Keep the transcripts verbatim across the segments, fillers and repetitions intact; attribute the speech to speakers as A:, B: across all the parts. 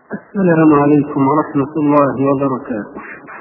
A: السلام عليكم ورحمة الله وبركاته.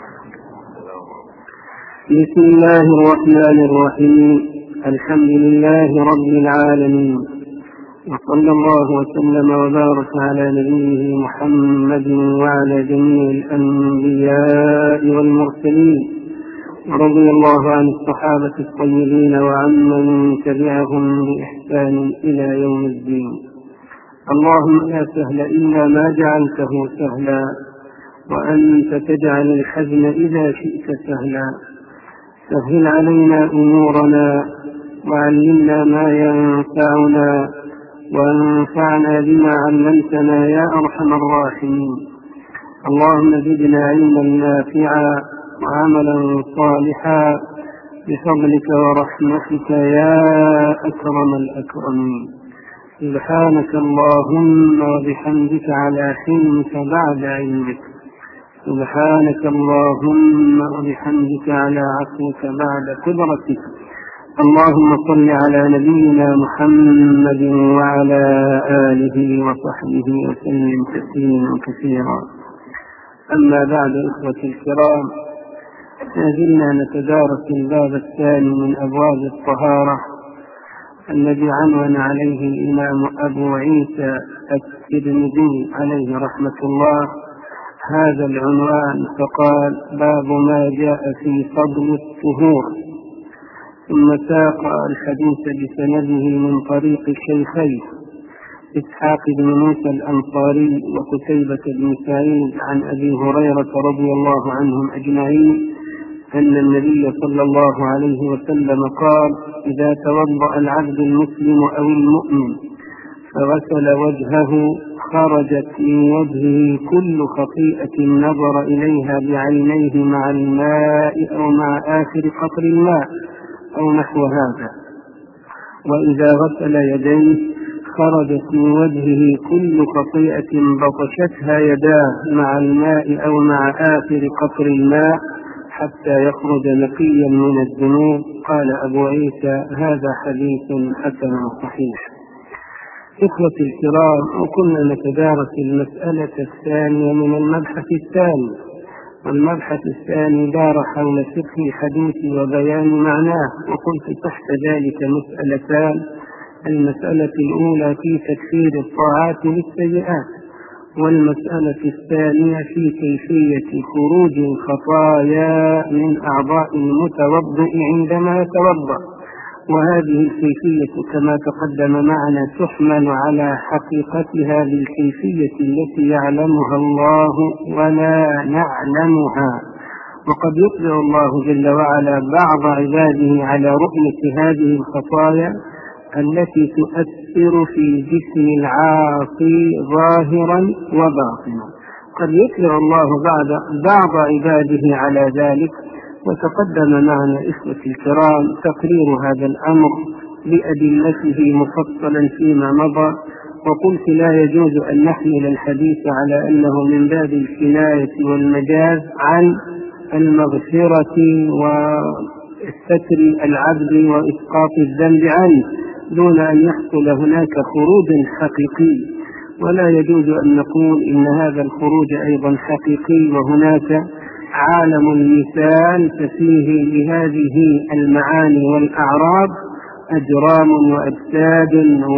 A: بسم الله الرحمن الرحيم. الحمد لله رب العالمين، وصلى الله وسلم وبارك على نبيه محمد وعلى جميع الأنبياء والمرسلين، ورضي الله عن الصحابة الطيبين وعمن تبعهم بإحسان إلى يوم الدين. اللهم لا سهل إلا ما جعلته سهلا، وأنت تجعل الحزن إذا شئت سهلا. سهل علينا أمورنا، وعلمنا ما ينفعنا، وانفعنا بما علمتنا يا أرحم الراحمين. اللهم زدنا علما نافعا وعملا صالحا بفضلك ورحمتك يا أكرم الأكرمين. سبحانك اللهم وبحمدك على حلمك بعد علمك، سبحانك اللهم وبحمدك على عفوك بعد قدرتك. اللهم صل على نبينا محمد وعلى آله وصحبه وسلم تسليما كثيرا. أما بعد، إخوتي الكرام، ما زلنا نتدارس الباب الثاني من أبواب الطهارة الذي عنون عليه الإمام أبو عيسى الترمذي عليه رحمة الله هذا العنوان، فقال: باب ما جاء في فضل الطهور. ثم ساق الحديث بسنده من طريق الشيخين إسحاق بن موسى الأنصاري وقتيبة بن سعيد عن أبي هريرة رضي الله عنهم أجمعين أن النبي صلى الله عليه وسلم قال: إذا توضأ العبد المسلم أو المؤمن فغسل وجهه خرجت من وجهه كل خطيئة نظر إليها بعينيه مع الماء أو مع آخر قطر الماء أو نحو هذا. وإذا غسل يديه خرجت من وجهه كل خطيئة بطشتها يداه مع الماء أو مع آخر قطر الماء حتى يخرج نقيا من الذنوب. قال أبو عيسى: هذا حديث حسن صحيح. إخوتي الكرام، وكنا نتدارس المسألة الثانية من المبحث الثاني، والمبحث الثاني دار حول فقه الحديث وبيان معناه، وقلت تحت ذلك مسألتان: المسألة الأولى في تكفير الطاعات للسيئات، والمسألة الثانية في كيفية خروج الخطايا من أعضاء المتوضئ عندما يتوضأ. وهذه الكيفية كما تقدم معنا تحمل على حقيقتها بالكيفية التي يعلمها الله ولا نعلمها، وقد يطلع الله جل وعلا بعض عباده على رؤية هذه الخطايا التي تؤثر في جسم العاصي ظاهرا وباطنا. قد يطلع الله بعض بعض عباده على ذلك، وتقدم معنا إخوتي الكرام تقرير هذا الأمر بأدلته مفصلا فيما مضى. وقلت: لا يجوز أن نحمل الحديث على أنه من باب الكناية والمجاز عن المغفرة وستر العبد وإسقاط الذنب عنه دون أن يحصل هناك خروج حقيقي. ولا يجوز أن نقول إن هذا الخروج أيضا حقيقي وهناك عالم المثال ففيه لهذه المعاني والأعراض أجرام وأجساد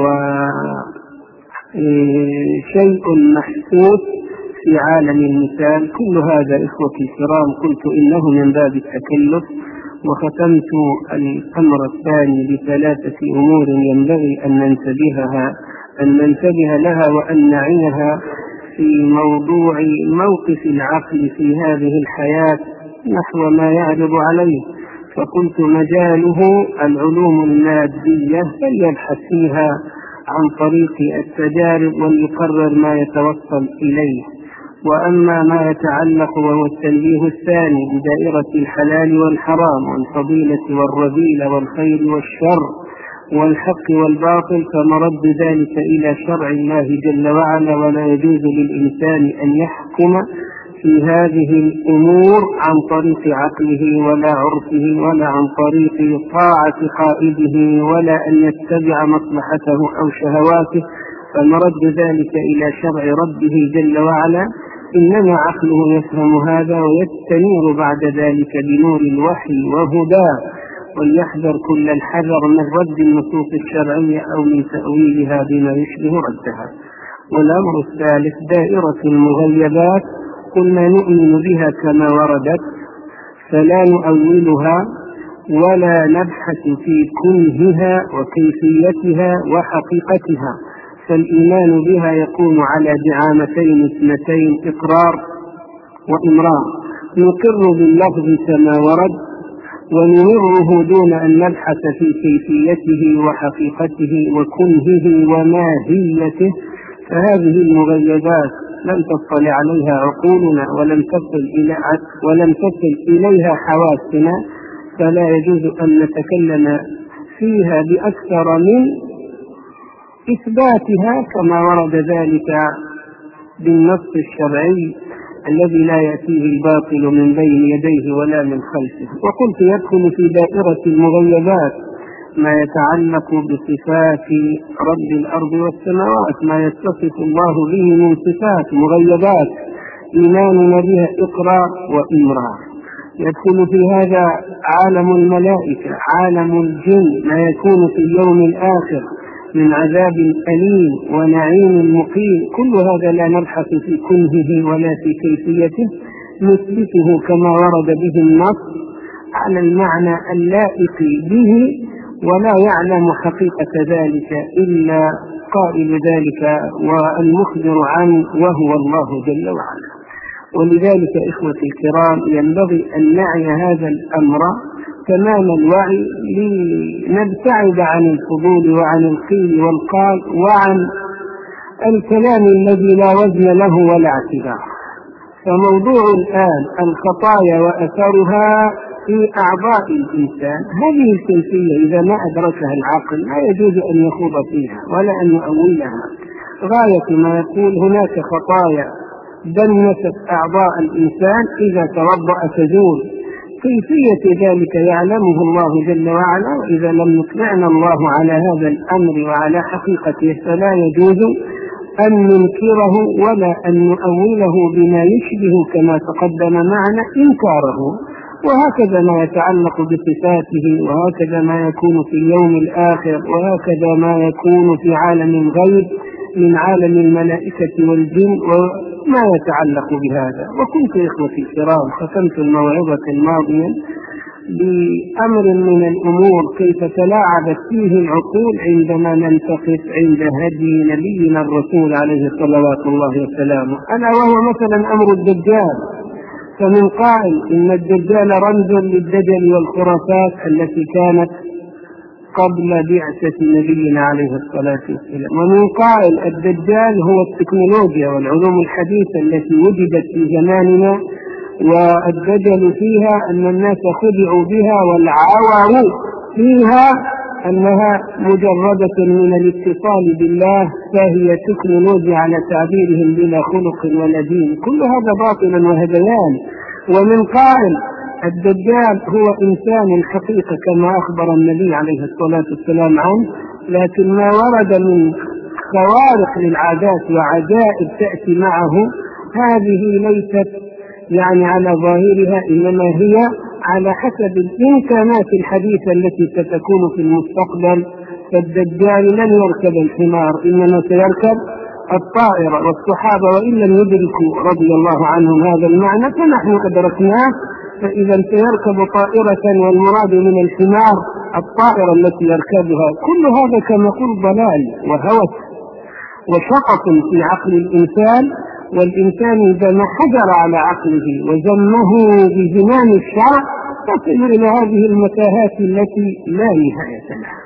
A: وشيء محسوس في عالم المثال. كل هذا إخوتي الكرام قلت إنه من باب التكلف. وختمت الأمر الثاني بثلاثة أمور ينبغي أن ننتبهها أن ننتبه لها وأن نعيها في موضوع موقف العقل في هذه الحياة نحو ما يعرض عليه. فقلت: مجاله العلوم المادية فليبحث فيها عن طريق التجارب وليقرر ما يتوصل إليه. وأما ما يتعلق وهو التنبيه الثاني بدائرة الحلال والحرام والفضيلة والرذيلة والخير والشر والحق والباطل فمرد ذلك إلى شرع الله جل وعلا، ولا يجوز للإنسان أن يحكم في هذه الأمور عن طريق عقله ولا عرفه ولا عن طريق طاعة قائده ولا أن يتبع مصلحته أو شهواته، فمرد ذلك إلى شرع ربه جل وعلا، إنما عقله يفهم هذا ويستنير بعد ذلك بنور الوحي وهداه، وليحذر كل الحذر من رد النصوص الشرعية أو من تأويلها بما يشبه ردها. والأمر الثالث دائرة المغيبات، قلنا نؤمن بها كما وردت فلا نؤولها ولا نبحث في كنهها وكيفيتها وحقيقتها، فالإيمان بها يكون على دعامتين اثنتين، إقرار وإمرار. نقر باللفظ كما ورد ونمره دون أن نبحث في كيفيته وحقيقته وكنهه وماهيته، فهذه المغيبات لم تطلع عليها عقولنا ولم تصل إلى ولم تصل إليها حواسنا، فلا يجوز أن نتكلم فيها بأكثر من إثباتها كما ورد ذلك بالنص الشرعي الذي لا يأتيه الباطل من بين يديه ولا من خلفه. وقلت يدخل في دائرة المغيبات ما يتعلق بصفات رب الأرض والسماوات، ما يتصف الله به من صفات مغيبات إيماننا بها إقرار وإمرار. يدخل في هذا عالم الملائكة، عالم الجن، ما يكون في اليوم الآخر من عذاب أليم ونعيم مقيم، كل هذا لا نبحث في كنهه ولا في كيفيته، نثبته كما ورد به النص على المعنى اللائق به، ولا يعلم حقيقة ذلك إلا قائل ذلك والمخبر عنه وهو الله جل وعلا. ولذلك إخوتي الكرام ينبغي أن نعي هذا الأمر تمام الوعي لنبتعد عن الفضول وعن القيل والقال وعن الكلام الذي لا وزن له ولا اعتبار. فموضوع الآن الخطايا وأثرها في أعضاء الإنسان، هذه الكيفية إذا ما أدركها العقل لا يجوز أن يخوض فيها ولا أن يؤولها. غاية ما يقول هناك خطايا دنست أعضاء الإنسان إذا توضأ تزول، كيفية ذلك يعلمه الله جل وعلا، وإذا لم يطلعنا الله على هذا الأمر وعلى حقيقته فلا يجوز أن ننكره ولا أن نؤوله بما يشبه كما تقدم معنا إنكاره. وهكذا ما يتعلق بصفاته، وهكذا ما يكون في اليوم الآخر، وهكذا ما يكون في عالم الغيب من عالم الملائكة والجن وما يتعلق بهذا. وكنت إخوتي الكرام ختمت الموعظة الماضية بأمر من الأمور كيف تلاعبت فيه العقول عندما ننتقف عند هدي نبينا الرسول عليه صلوات الله وسلامه، ألا وهو مثلا أمر الدجال. فمن قائل إن الدجال رمز للدجل والخرافات التي كانت قبل بعثة نبينا عليه الصلاة والسلام، ومن قائل الدجال هو التكنولوجيا والعلوم الحديثة التي وجدت في زماننا، والدجل فيها أن الناس خدعوا بها والعور فيها أنها مجردة من الاتصال بالله، فهي تكنولوجيا على تعبيرهم بلا خلق ولا دين. كل هذا باطل وهذيان. ومن قائل الدجال هو إنسان الحقيقة كما أخبر النبي عليه الصلاة والسلام عنه، لكن ما ورد من خوارق للعادات وعجائب تأتي معه هذه ليست يعني على ظاهرها، إنما هي على حسب الإمكانات الحديثة التي ستكون في المستقبل. فالدجال لن يركب الحمار، إنما سيركب الطائرة، والصحابة وإن لم يدركوا رضي الله عنهم هذا المعنى فنحن أدركناه. فإذا سيركب طائرة والمراد من الحمار الطائرة التي يركبها. كل هذا كما قل ضلال وهوس وشقق في عقل الإنسان، والإنسان إذا ما حجر على عقله وزمه بزمان الشرع تصل إلى هذه المتاهات التي لا نهاية لها.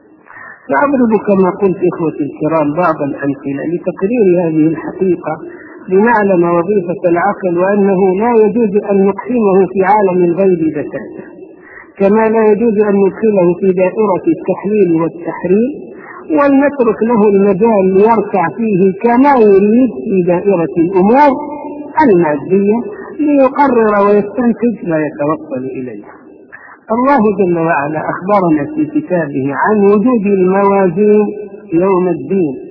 A: سأضرب كما قلت إخوتي الكرام بعض الأمثلة لتقرير هذه الحقيقة لنعلم وظيفة العقل، وأنه لا يجوز أن نقسمه في عالم الغيب بتاتا، كما لا يجوز أن ندخله في دائرة التحليل والتحريم ولنترك له المجال ليركع فيه كما يريد في دائرة الأمور المادية ليقرر ويستنتج ما يتوصل إليه. الله جل وعلا أخبرنا في كتابه عن وجود الموازين يوم الدين،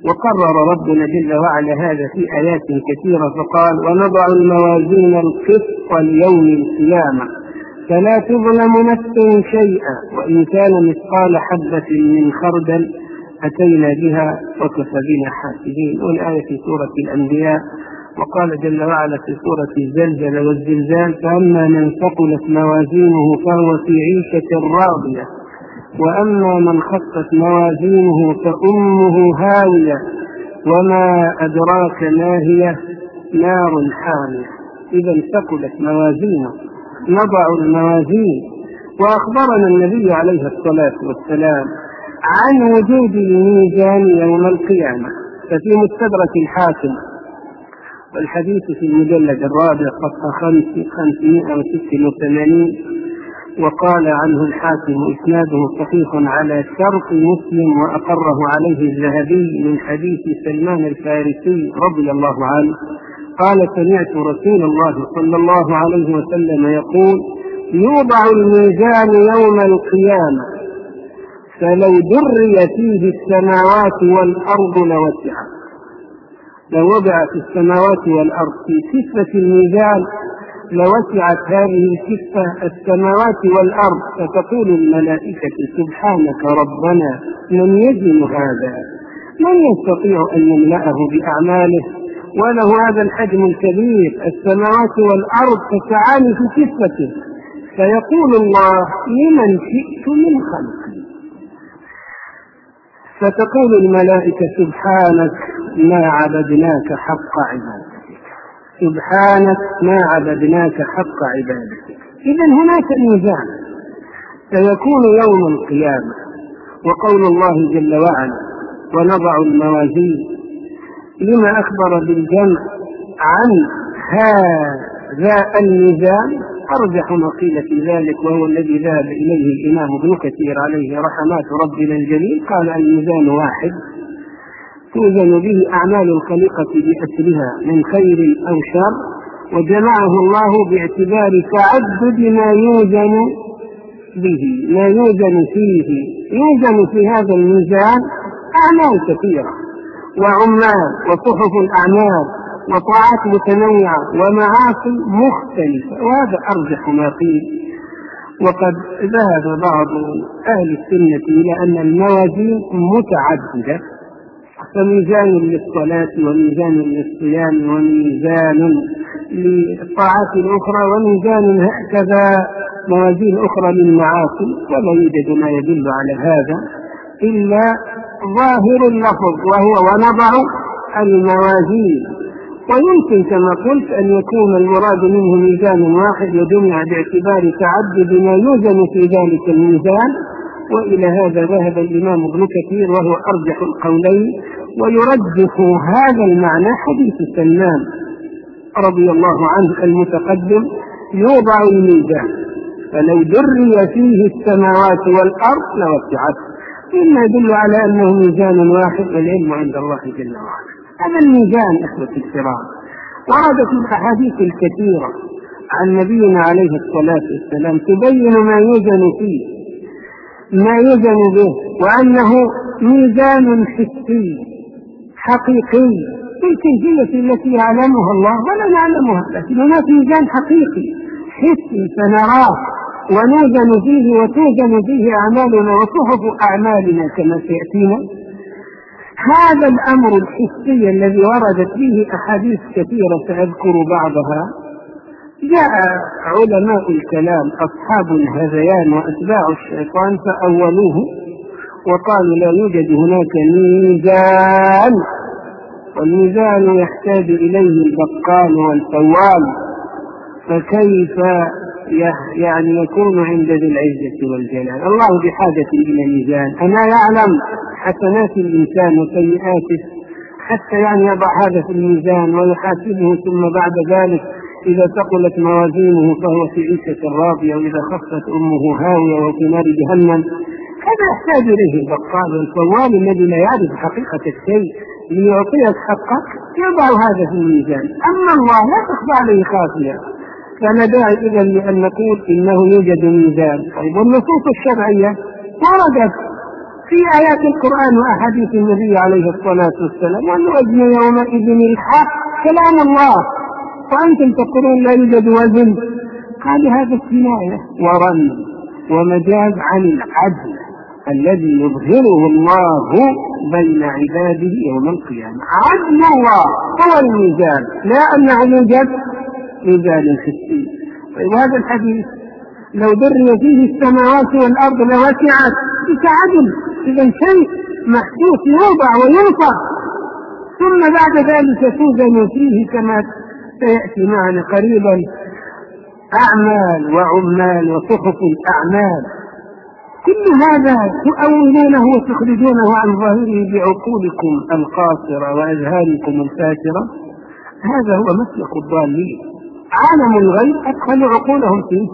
A: وقرر ربنا جل وعلا هذا في آيات كثيرة فقال: ونضع الموازين القسط ليوم القيامة فلا تظلم نفس شيئا وإن كان مثقال حبة من خردل أتينا بها وكفى بنا حاسبين. والآية في سورة الأنبياء. وقال جل وعلا في سورة الزلزلة والزلزال: فأما من ثقلت موازينه فهو في عيشة راضية وأما من خفت موازينه فأمه هاوية وما أدراك ما هي نار حامية. إذا ثقلت موازينه نضع الموازين. وأخبرنا النبي عليه الصلاة والسلام عن وجود الميزان يوم القيامة، ففي مستدرك الحاكم والحديث في المجلد الرابع صفحة خمسمائة وستة وثمانين، وقال عنه الحاكم: إسناده صحيح على شرط مسلم وأقره عليه الذهبي من حديث سلمان الفارسي رضي الله عنه قال: سمعت رسول الله صلى الله عليه وسلم يقول: يوضع الميزان يوم القيامة فلو دري فيه السماوات والأرض لوسعت. لو وضع في السماوات والأرض في كفة الميزان لوسعت هذه الكفة السماوات والأرض، فتقول الملائكة: سبحانك ربنا من يزن هذا؟ من يستطيع أن يملأه بأعماله وله هذا الحجم الكبير؟ السماوات والأرض تسعان في كفته. فيقول الله: لمن شئت من خلقي؟ فتقول الملائكة: سبحانك ما عبدناك حق عبادتك، سبحانك ما عبدناك حق عبادتك. إذن هناك ميزان سيكون يوم القيامة. وقول الله جل وعلا: ونضع الموازين، لما أخبر بالجمع عن هذا الميزان أرجح ما قيل في ذلك، وهو الذي ذهب إليه الإمام ابن كثير عليه رحمات ربنا الجليل. قال: الميزان واحد توزن به أعمال الخليقة بأسرها من خير أو شر، وجمعه الله باعتبار تعدد ما يوزن به، ما يوزن فيه. يوزن في هذا الميزان أعمال كثيرة وعمال وصحف الأعمال وطاعات متنوعة ومعاصي مختلفة، وهذا أرجح ما قيل. وقد ذهب بعض أهل السنة إلى أن الموازين متعددة، فميزان للصلاة وميزان للصيام وميزان للطاعات الأخرى وميزان هكذا موازين أخرى للمعاصي، ولا يوجد ما يدل على هذا إلا ظاهر اللفظ وهو ونضع الموازين. ويمكن كما قلت أن يكون المراد منه ميزان واحد وجمع باعتبار تعدد ما يوزن في ذلك الميزان، وإلى هذا ذهب الإمام ابن كثير وهو أرجح القولين. ويرجح هذا المعنى حديث سلمان رضي الله عنه المتقدم: يوضع الميزان فلو دري فيه السماوات والأرض لوسعت، مما يدل على أنه ميزان واحد والعلم عند الله جل وعلا. هذا الميزان أخوة الكرام وردت الأحاديث الكثيرة عن نبينا عليه الصلاة والسلام تبين ما يوزن فيه، ما يوزن به، وأنه ميزان حسي حقيقي بالكيفية التي يعلمها الله ولا نعلمها، لكن هناك ميزان حقيقي حسي سنراه ونوزن فيه وتوزن فيه أعمالنا وصحف أعمالنا كما سيأتينا. هذا الأمر الحسي الذي وردت فيه أحاديث كثيرة سأذكر بعضها، جاء علماء الكلام أصحاب الهذيان وأتباع الشيطان فأولوه وقالوا: لا يوجد هناك ميزان، والميزان يحتاج إليه البقال والفوال، فكيف يعني يكون عند ذي العزة والجلال؟ الله بحاجة إلى ميزان. أما يعلم حسنات الإنسان وسيئاته حتى يعني يضع هذا في الميزان ويحاسبه، ثم بعد ذلك إذا ثقلت موازينه فهو في عيشة راضية، وإذا خفت أمه هاوية وفي نار جهنم. هذا يحتاج إليه البقال والفوال الذي لا يعرف حقيقة الشيء ليعطيك حقك، يضع هذا في الميزان. أما الله لا تخفى عليه خافية، فلا داعي إذن لأن نقول إنه يوجد ميزان. طيب، والنصوص الشرعية وردت في آيات القرآن وأحاديث النبي عليه الصلاة والسلام والوزن يومئذ الحق كلام الله، وأنتم تقولون لا يوجد وزن. قال هذا كناية ورمز ومجاز عن العدل الذي يظهره الله بين عباده يوم القيامة. عدل الله هو الميزان، لا أنه يوجد ميزان حسي. وهذا الحديث لو دري فيه السماوات والأرض لوسعت كعدل، إذا شيء محسوس يوضع وينفع، ثم بعد ذلك توزن فيه كما سيأتي معنا قريبا أعمال وعمال وصحف الأعمال. كل هذا تؤولونه وتخرجونه عن ظاهره بعقولكم القاصرة وأذهانكم الفاترة. هذا هو مسلك الضالين. عالم الغيب أدخلوا عقولهم فيه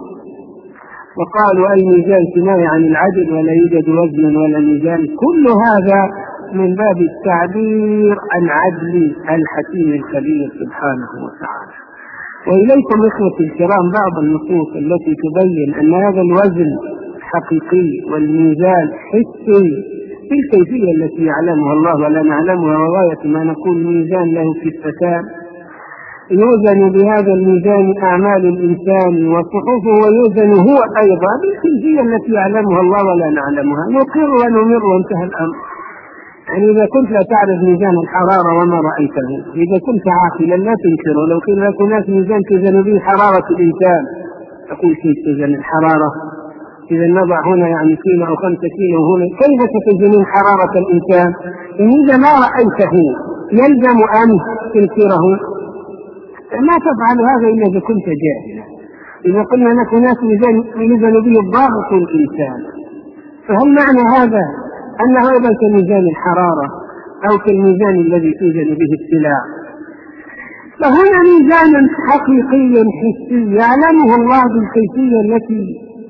A: وقالوا أي ميزان كناية عن العدل ولا يوجد وزن ولا ميزان. كل هذا من باب التعبير عن عدل الحكيم الخبير سبحانه وتعالى. وإليكم إخوتي الكرام بعض النصوص التي تبين أن هذا الوزن حقيقي والميزان حسي بالكيفية التي يعلمها الله ولا نعلمها، وغاية ما نقول ميزان له كفتان يوزن بهذا الميزان أعمال الإنسان وصحفه، ويوزن هو أيضا بالكيفية التي يعلمها الله ولا نعلمها. نقر ونمر وانتهى الأمر. يعني إذا كنت لا تعرف ميزان الحرارة وما رأيته، إذا كنت عاقلا لا تنكره. لو قيل لك هناك ميزان توزن به حرارة الإنسان تقول كيف توزن الحرارة؟ إذا نضع هنا يعني كيلو أو خمسة كيلو هنا، كيف ستوزنين حرارة الإنسان؟ إن إذا ما رأيته يلزم أن تنكره. ما تفعل هذا إلا إذا كنت جاهلا. إذا قلنا لك هناك ميزان يوزن به ضغط الإنسان، فهل معنى هذا أنه أيضا كميزان الحرارة أو كالميزان الذي توزن به السلع؟ فهنا ميزان حقيقي حسي يعلمه الله بالكيفية التي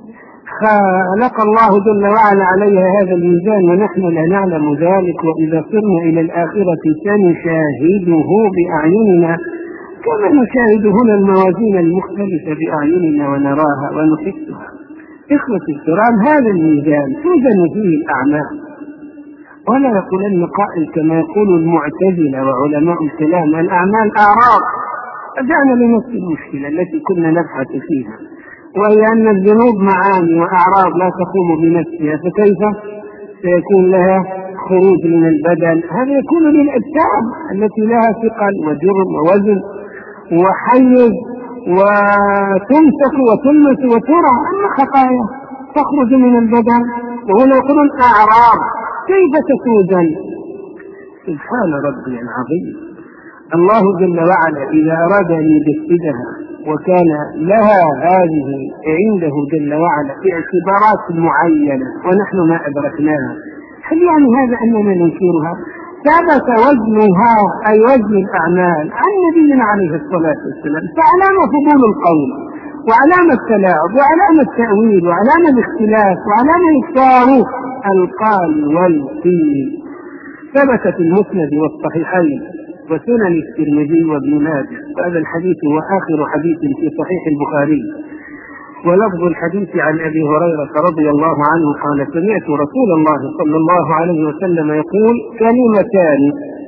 A: خلق الله جل وعلا عليها هذا الميزان، ونحن لا نعلم ذلك. وإذا صرنا إلى الآخرة سنشاهده بأعيننا كما نشاهد هنا الموازين المختلفة بأعيننا ونراها ونحسها. إخوتي الكرام، هذا الميزان توزن فيه الأعمال، ولا يقولن قائل كما يقول المعتزلة وعلماء الكلام الأعمال أعراض. رجعنا لنفس المشكلة التي كنا نبحث فيها، وهي أن الذنوب معاني وأعراض لا تقوم بنفسها، فكيف سيكون لها خروج من البدن؟ هذا يكون للأجسام التي لها ثقل وجرم ووزن وحيز وتمسك وتلمس وترى. أما خطايا تخرج من البدن وهنا يقولون أعراض، كيف تتوزن؟ سبحان ربي العظيم. الله جل وعلا إذا أراد أن يجسدها وكان لها هذه عنده جل وعلا باعتبارات معينة ونحن ما أدركناها، هل يعني هذا أننا ننكرها؟ ثبت وزنها أي وزن الأعمال عن نبينا عليه الصلاة والسلام، فعلامة فضول القول وعلامة التلاعب وعلامة التأويل وعلامة الاختلاف وعلامة الصاروخ القال والقيل. ثبت في المسند والصحيحين وسنن الترمذي وابن ماجه، وهذا الحديث هو آخر حديث في صحيح البخاري. ولفظ الحديث عن أبي هريرة رضي الله عنه قال: سمعت رسول الله صلى الله عليه وسلم يقول: كلمتان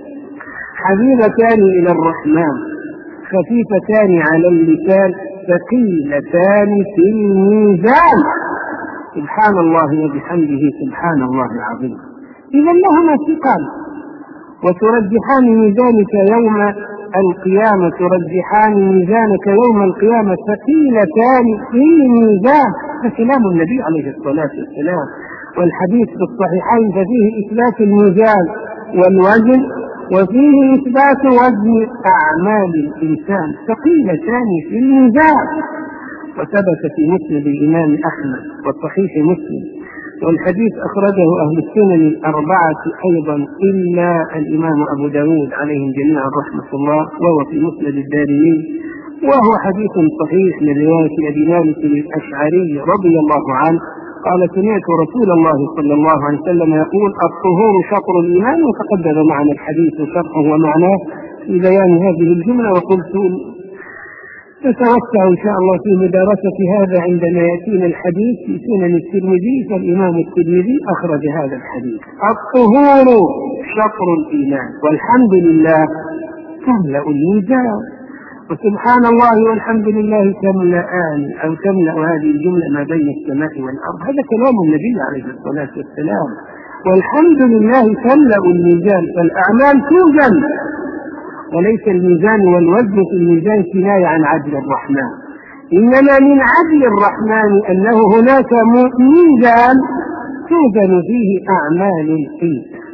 A: حبيبتان إلى الرحمن خفيفتان على اللسان ثقيلتان في الميزان. سبحان الله وبحمده سبحان الله العظيم. إذا لهما ثقل، وترجحان ميزانك يوم القيامة ترجحان ميزانك يوم القيامة ثقيلتان في الميزان. فكلام النبي عليه الصلاة والسلام، والحديث في الصحيحين ففيه إثبات الميزان والوزن، وفيه إثبات وزن أعمال الإنسان ثقيلتان في الميزان. وثبت في مسند الإمام أحمد وصحيح مسلم، والحديث أخرجه أهل السنن الأربعة أيضا إلا الإمام أبو داود عليهم جميعا رحمة الله، وهو في مسند الدارمي، وهو حديث صحيح من رواية أبي مالك الأشعري رضي الله عنه قال: سمعت رسول الله صلى الله عليه وسلم يقول: الطهور شطر الإيمان. وتقدم معنا الحديث شرحه ومعناه في بيان هذه الجملة. وقلت نتوسع إن شاء الله في مدارسة هذا عندما يأتينا الحديث في سنن الترمذي، فالإمام الترمذي أخرج هذا الحديث. الطهور شطر الإيمان والحمد لله تملأ الميزان، وسبحان الله والحمد لله تملأان أو تملأ هذه الجملة ما بين السماء والأرض. هذا كلام النبي عليه الصلاة والسلام. والحمد لله تملأ الميزان، فالأعمال توزن، وليس الميزان والوزن في الميزان كناية عن عدل الرحمن، إنما من عدل الرحمن أنه هناك ميزان توزن فيه أعمال الإنسان،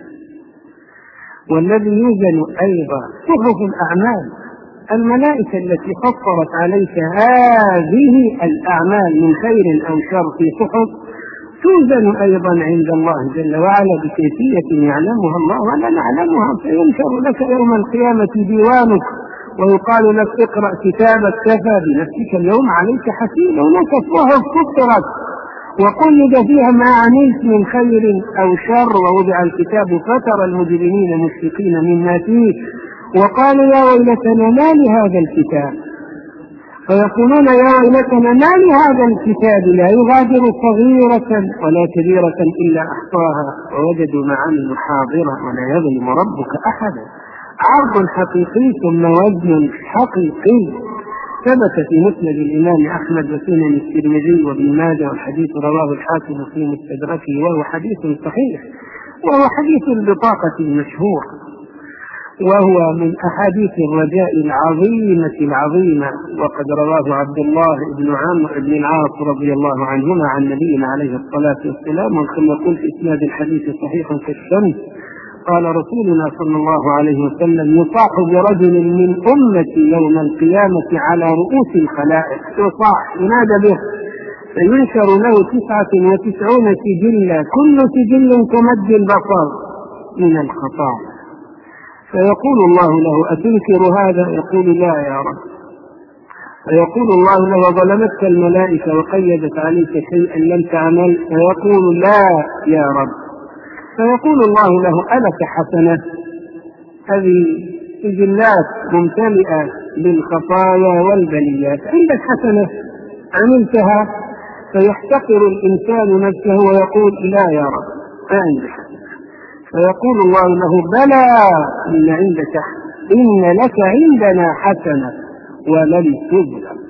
A: والذي يوزن أيضا صحف الأعمال. الملائكة التي خطرت عليك هذه الأعمال من خير أو شر في صحف توزن أيضا عند الله جل وعلا بكيفية يعلمها الله ولا نعلمها، فينشر لك يوم القيامة ديوانك ويقال لك اقرأ كتابك كفى بنفسك اليوم عليك حسيبا. هناك صحف فطرت وقلد فيها ما عملت من خير أو شر، ووضع الكتاب فترى المجرمين مشفقين مما فيه وقالوا يا ويلتنا ما لهذا الكتاب، فيقولون يا ويلتنا ما لهذا الكتاب لا يغادر صغيرة ولا كبيرة إلا أحصاها ووجدوا ما عملوا حاضرا ولا يظلم ربك أحدا. عرض حقيقي ثم وزن حقيقي. ثبت في مسند الإمام أحمد وسنن الترمذي وابن ماجه، والحديث رواه الحاكم في مستدركه وهو حديث صحيح، وهو حديث البطاقة المشهور، وهو من أحاديث الرجاء العظيمة العظيمة، وقد رواه عبد الله بن عمرو بن العاص رضي الله عنهما عن نبينا عليه الصلاة والسلام. وكما قلت إسناد الحديث صحيح كالشمس. قال رسولنا صلى الله عليه وسلم يصاح برجل من أمتي يوم القيامة على رؤوس الخلائق، يصاح ينادى به فينشر له تسعة وتسعون سجلا كل سجل كمد البصر من الخطايا، فيقول الله له أتنكر هذا؟ يقول لا يا رب. فيقول الله له ظلمتك الملائكة وقيدت عليك شيئا لم تعمل؟ فيقول لا يا رب. فيقول الله له ألك حسنة؟ هذه سجلات ممتلئة بالخطايا والبليات، عندك حسنة عملتها؟ فيحتقر الإنسان نفسه ويقول لا يا رب ما عندي حسنة. فيقول الله له بلى إن عندك إن لك عندنا حسنة ولن تظلم.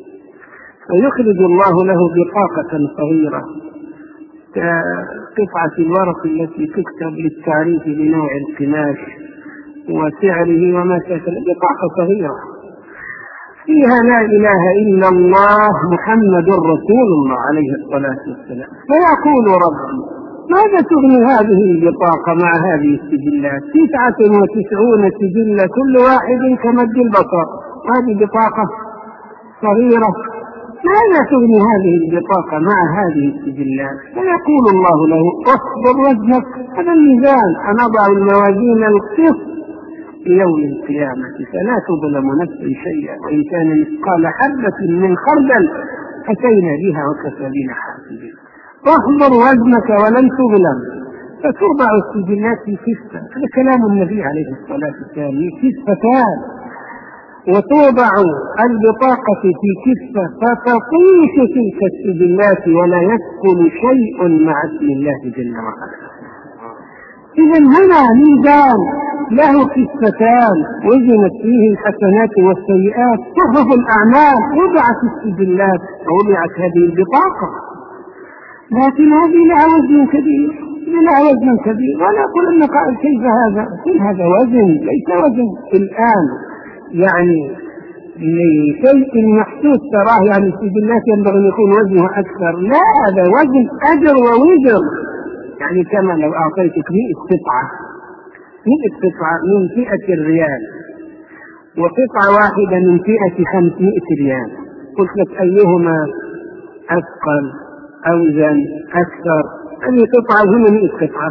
A: فيخرج الله له بطاقة صغيرة كقطعة الورق التي تكتب للتعريف بنوع القماش وسعره وما شاكل، بطاقة صغيرة فيها لا إله إلا الله محمد رسول الله عليه الصلاة والسلام. فيقول ربي ماذا تغني هذه البطاقة مع هذه السجلات؟ تسعة وتسعون سجلة كل واحد كمد البصر، هذه بطاقة صغيرة، ماذا تغني هذه البطاقة مع هذه السجلات؟ فيقول الله له اصبر وزنك، هذا الميزان، أنا أضع الموازين القسط ليوم القيامة فلا تظلم نفس شيئا وإن كان مثقال حبة من خردل أتينا بها وكفى بنا حاسبين. واحضر وزنك ولن تظلم. فتوضع السجلات في كفة، هذا كلام النبي عليه الصلاة والسلام، كفتان، وتوضع البطاقة في كفة فتطيش تلك السجلات ولا يدخل شيء مع اسم الله جل وعلا. إذا هنا ميزان له كفتان وزنت فيه الحسنات والسيئات، صحف الأعمال وضعت السجلات ووضعت هذه البطاقة، لكن هذه لها وزن كبير، لها وزن كبير. ولا أقول أن قائل كيف هذا؟ كل هذا وزن، ليس وزن الآن يعني لشيء محسوس تراه، يعني السجلات ينبغي أن يكون وزنه أكثر، لا، هذا وزن أجر ووزر. يعني كما لو أعطيتك مئة قطعة مئة قطعة من فئة الريال وقطعة واحدة من فئة خمسمائة ريال، قلت لك أيهما أثقل أوزن أكثر؟ أي قطعة هنا مئة قطعة،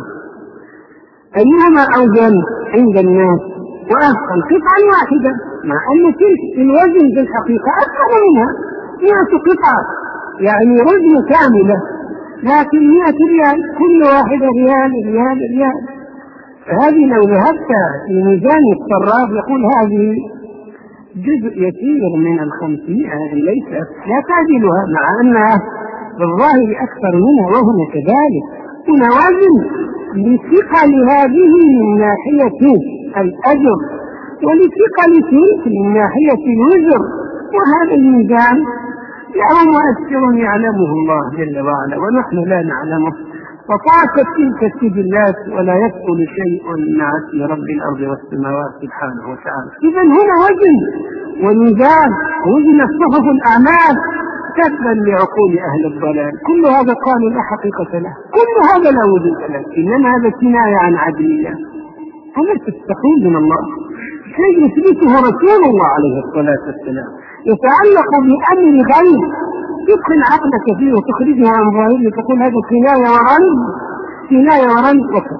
A: أيهما أوزن عند الناس وأثقل؟ قطعة واحدة، مع أن تلك الوزن في الحقيقة أكثر منها مئة قطعة، يعني وزن كاملة، لكن مئة ريال، كل واحدة ريال ريال ريال. فهذه لو ذهبت في ميزان الصراف يقول هذه جزء يسير من الخمسمائة ليس لا تعدلها، مع أنها بالظاهر أكثر منها، وهنا كذلك. هنا وزن لثقل هذه من ناحية الأجر ولثقل تلك من ناحية الوزر، وهذا الميزان له مؤثر يعلمه الله جل وعلا ونحن لا نعلمه، وطاقت تلك السجلات ولا يدخل شيء مع اسم رب الأرض والسماوات سبحانه وتعالى. إذا هنا وزن وميزان، وزن صحف الأعمال تبا لعقول أهل الضلال. كل هذا قالوا لا حقيقة له، كل هذا لا وجود له، إنما هذا كناية عن عدل الله. هذا تستقيم من الله، شيء يثبته رسول الله عليه الصلاة والسلام يتعلق بأمر غير، تدخل عقلك فيه وتخرجها عن ظاهره تقول هذا كناية ورن كناية ورن وكذا.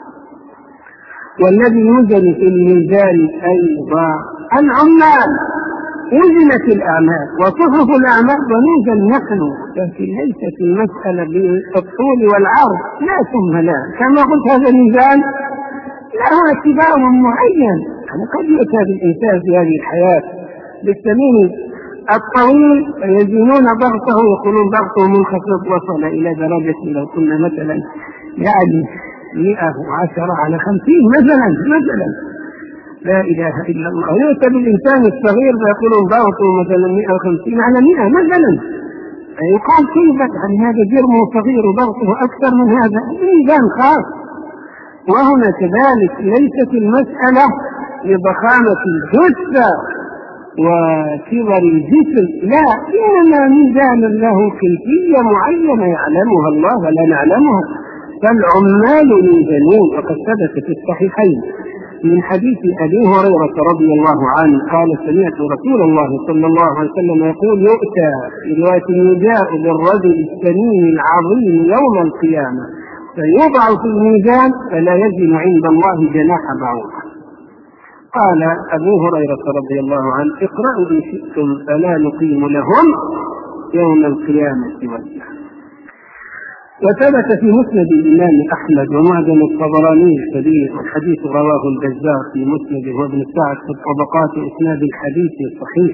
A: والذي يوزن في الميزان أيضا العمال، وزنت الأعمال وصحف الأعمال ونوزن نحن، لكن ليست المسألة بالطول والعرض، لا ثم لا، كما قلت هذا الميزان له اتباع معين. يعني قد يؤتى بالإنسان في هذه الحياة بالسمين الطويل فيزنون ضغطه ويقولون ضغطه منخفض وصل إلى درجة لو كنا مثلا يعني مئة وعشرة على خمسين مثلا مثلا لا إله إلا الله. يؤتى بالإنسان الصغير فيقولون ضغطه مثلا مئة وخمسين على مئة مثلا، يقال كيف يعني هذا جرمه صغير وضغطه أكثر من هذا، ميزان خاص. وهنا كذلك ليست المسألة لضخامة الجثة وكبر الجسم، لا، إنما ميزان له كيفية معينة يعلمها الله ولا نعلمها. فالعمال ميزانون، وقد ثبت في الصحيحين من حديث أبي هريرة رضي الله عنه قال سمعت رسول الله صلى الله عليه وسلم يقول يؤتى في رواية يجاء بالرجل السمين العظيم يوم القيامة فيوضع في الميزان فلا يزن عند الله جناح بعوضة. قال أبو هريرة رضي الله عنه اقرأوا إن شئتم فلا نقيم لهم يوم القيامة وزنا. وثبت في مسند الإمام أحمد ومعجم الطبراني الكبير، والحديث رواه البزار في مسنده وابن سعد في الطبقات إسناد الحديث صحيح،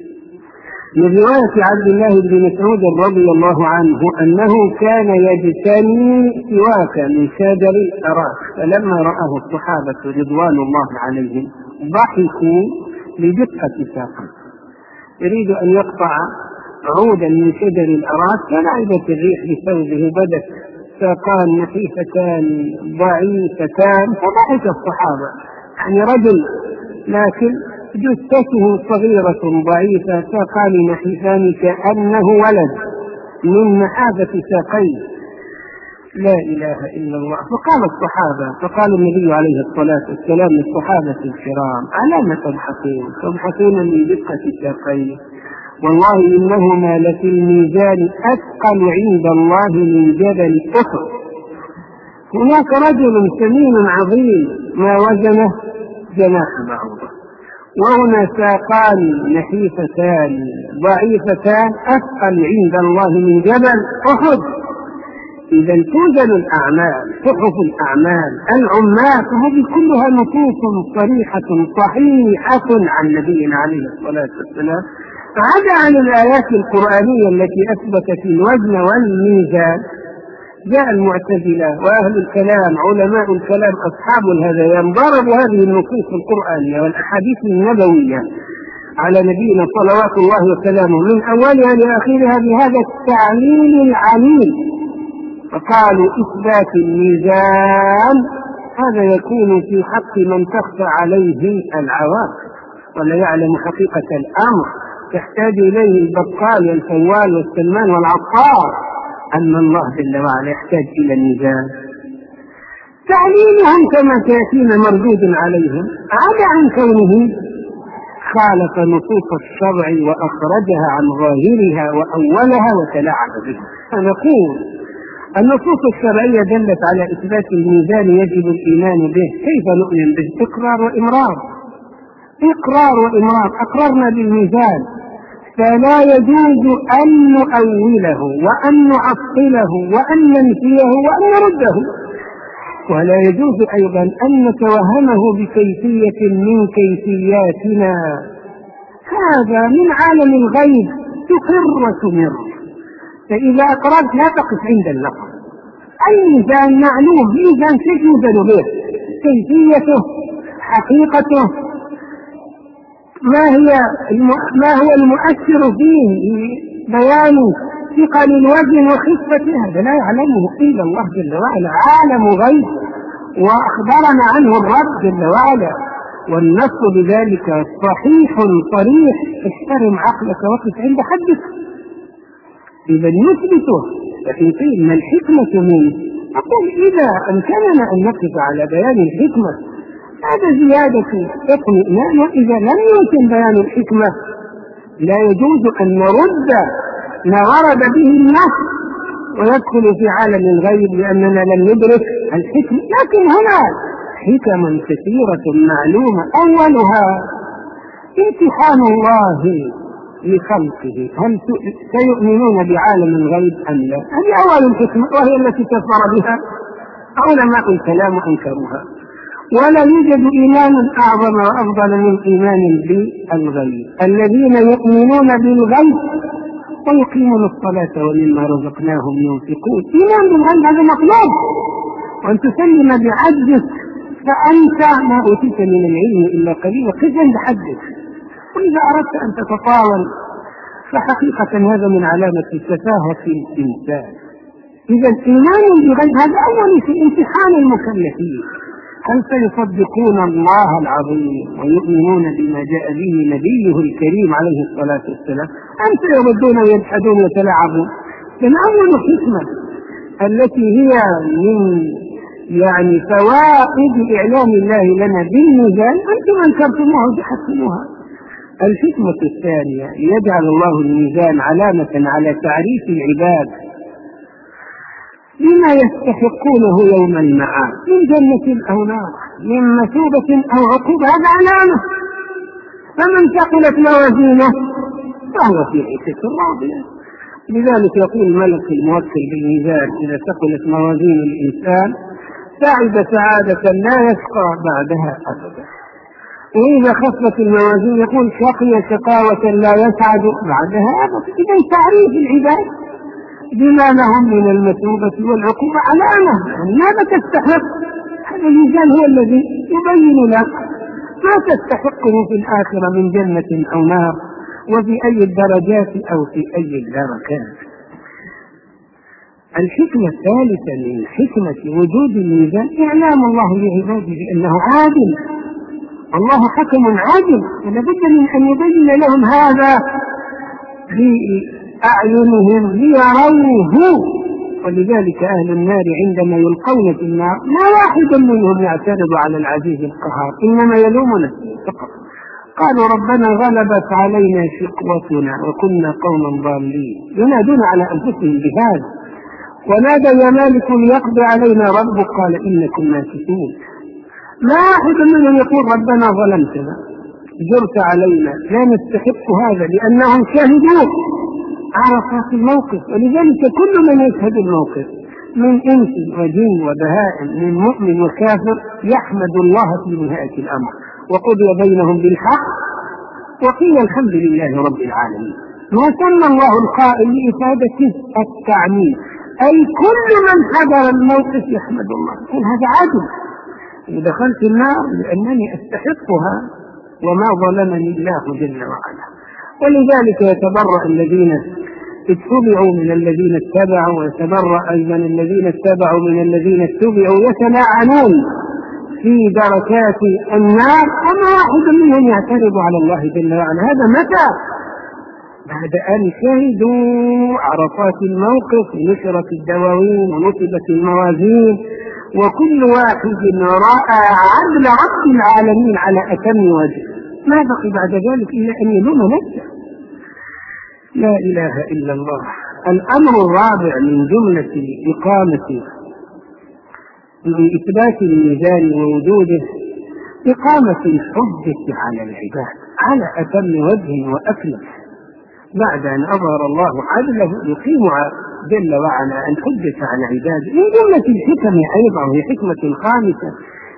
A: من رواية عبد الله بن مسعود رضي الله عنه أنه كان يجتني سواكا من شجر الأراك، فلما رآه الصحابة رضوان الله عليهم ضحكوا لدقة ساقه، يريد أن يقطع عودا من شجر الأراك فلعبت الريح بثوبه بدت ساقان نحيفتان ضعيفتان فضحك الصحابة، يعني رجل لكن جثته صغيرة ضعيفة ساقان نحيفان كأنه ولد من نحافة ساقيه، لا إله إلا الله. فقال الصحابة فقال النبي عليه الصلاة والسلام للصحابة الكرام على ما تضحكون؟ تضحكون من دقة ساقيه، والله إنهما لفي الميزان أثقل عند الله من جبل أحد. هناك رجل سمين عظيم ما وزنه جناح بعوضة، وهنا ساقان نحيفتان ضعيفتان أثقل عند الله من جبل أحد. إذا توزن الأعمال، صحف الأعمال، العمال، هذه كلها نصوص صريحة صحيحة عن نبينا عليه الصلاة والسلام، عدا عن الآيات القرآنية التي أثبتت الوزن والميزان. جاء المعتزلة وأهل الكلام علماء الكلام أصحاب الهذيان ضربوا هذه النصوص القرآنية والأحاديث النبوية على نبينا صلوات الله وسلامه من أولها لآخرها بهذا التعليل العليل، فقالوا إثبات الميزان هذا يكون في حق من تخفى عليه العواقب ولا يعلم حقيقة الأمر، يحتاج إليه البقال والفوال والسمان والعطار، أن الله جل وعلا يحتاج إلى الميزان. تعليلهم كما تأتينا مردود عليهم عدا عن كونه خالف نصوص الشرع وأخرجها عن ظاهرها وأولها وتلاعب بها. فنقول النصوص الشرعية دلت على إثبات الميزان يجب الإيمان به. كيف نؤمن به؟ إقرار وإمرار، إقرار وإمرار. أقررنا بالميزان فلا يجوز أن نؤوله وأن نعطله وأن ننفيه وأن نرده، ولا يجوز أيضا أن نتوهمه بكيفية من كيفياتنا هذا من عالم الغيب تقر وتمر. فإذا أقررت لا تقف عند اللفظ. الميزان معلوم، ميزان كيف يوزن به، كيفيته، حقيقته، ما هي ما هو المؤثر فيه، بيان ثقل الوزن وخفته، هذا لا يعلمه إلا الله جل وعلا، عالم غيب وأخبرنا عنه الرب جل وعلا، والنص بذلك صحيح صريح. احترم عقلك وقف عند حدك، إذا نثبته. لكن قيل ما الحكمة منه؟ أقول إذا أمكننا أن نقف على بيان الحكمة هذا زيادة اطمئنان، وإذا لم يمكن بيان الحكمة لا يجوز أن نرد ما ورد به النص ويدخل في عالم الغيب لأننا لم ندرك الحكمة. لكن هنا حكم كثيرة معلومة، أولها امتحان الله لخلقه، هل سيؤمنون بعالم الغيب أم لا؟ هذه أول الحكمة وهي التي كفر بها علماء الكلام وأنكروها. ولا يوجد إيمان أعظم وأفضل من إيمان بالغيب. الذين يؤمنون بالغيب ويقيمون الصلاة ومما رزقناهم ينفقون. إيمان بالغيب هذا مطلوب، وأن تسلم بعجزك فأنت ما أوتيت من العلم إلا قليلا، قف عند حدك. وإذا أردت أن تتطاول فحقيقة هذا من علامة السفاهة في الإنسان. إذا الإيمان بالغيب هذا أول في امتحان المكلفين، هل سيصدقون الله العظيم ويؤمنون بما جاء به نبيه الكريم عليه الصلاة والسلام، أم سيردون ويجحدون ويتلاعبون؟ من أول حكمة التي هي من يعني فوائد إعلام الله لنا بالميزان أنتم أنكرتموها وجحدتموها. الحكمة الثانية يجعل الله الميزان علامة على تعريف العباد بما يستحقونه يوم المعاد من جنة أو نار، من مثوبة أو عقوبة، هذا علامة. فمن ثقلت موازينه فهو في عيشة راضية. لذلك يقول الملك الموكل بالميزان إذا ثقلت موازين الإنسان سعد سعادة لا يشقى بعدها أبدا، وإذا خفت الموازين يقول شقي شقاوة لا يسعد بعدها أبدا. إذا تعريف العباد بما لهم من المثوبة والعقوبة علامة، ماذا تستحق؟ هذا الميزان هو الذي يبين لك ما تستحقه في الآخرة من جنة أو نار، وفي أي الدرجات أو في أي الدركات. الحكمة الثالثة من حكمة وجود الميزان إعلام الله لعباده بأنه عادل. الله حكم عادل، ولابد من أن يبين لهم هذا بأعينهم ليروه. ولذلك أهل النار عندما يلقون في النار لا واحد منهم يعترض على العزيز القهار، إنما يلوم نفسه فقط. قالوا ربنا غلبت علينا شقوتنا وكنا قوما ضالين، ينادون على أنفسهم بهذا. ونادى يا مالك ليقضي علينا ربك قال إنكم ماكثون. ما واحد منهم يقول ربنا ظلمتنا جرت علينا لا نستحق هذا، لأنهم شهدوا عرفات الموقف. ولذلك كل من يشهد الموقف من إنس وجن وبهائم من مؤمن وكافر يحمد الله في نهاية الأمر، وقضي بينهم بالحق وقيل الحمد لله رب العالمين. وسمى الله القائل لإفادة التعميم، أي كل من حضر الموقف يحمد الله، يقول هذا عدل، دخلت النار لأنني أستحقها وما ظلمني الله جل وعلا. ولذلك يتبرأ الذين اتبعوا من الذين اتبعوا، ويتبرأ أيضا الذين اتبعوا من الذين اتبعوا، يتلاعنون في دركات النار، وما واحد منهم يعترض على الله جل وعلا. هذا متى؟ بعد أن شهدوا عرفات الموقف ونشرت الدواوين ونصبت الموازين، وكل واحد رأى عدل رب العالمين على أتم وجه. ما بقي بعد ذلك إلا أن يلوم نفسه. لا إله إلا الله. الأمر الرابع من جملة إقامة لإثبات الميزان ووجوده إقامة الحجة على العباد على أتم وجه وأكمل. بعد أن أظهر الله عدله يقيم جل وعلا الحجة على عباده. من جملة الحكم أيضا هي حكمة خامسة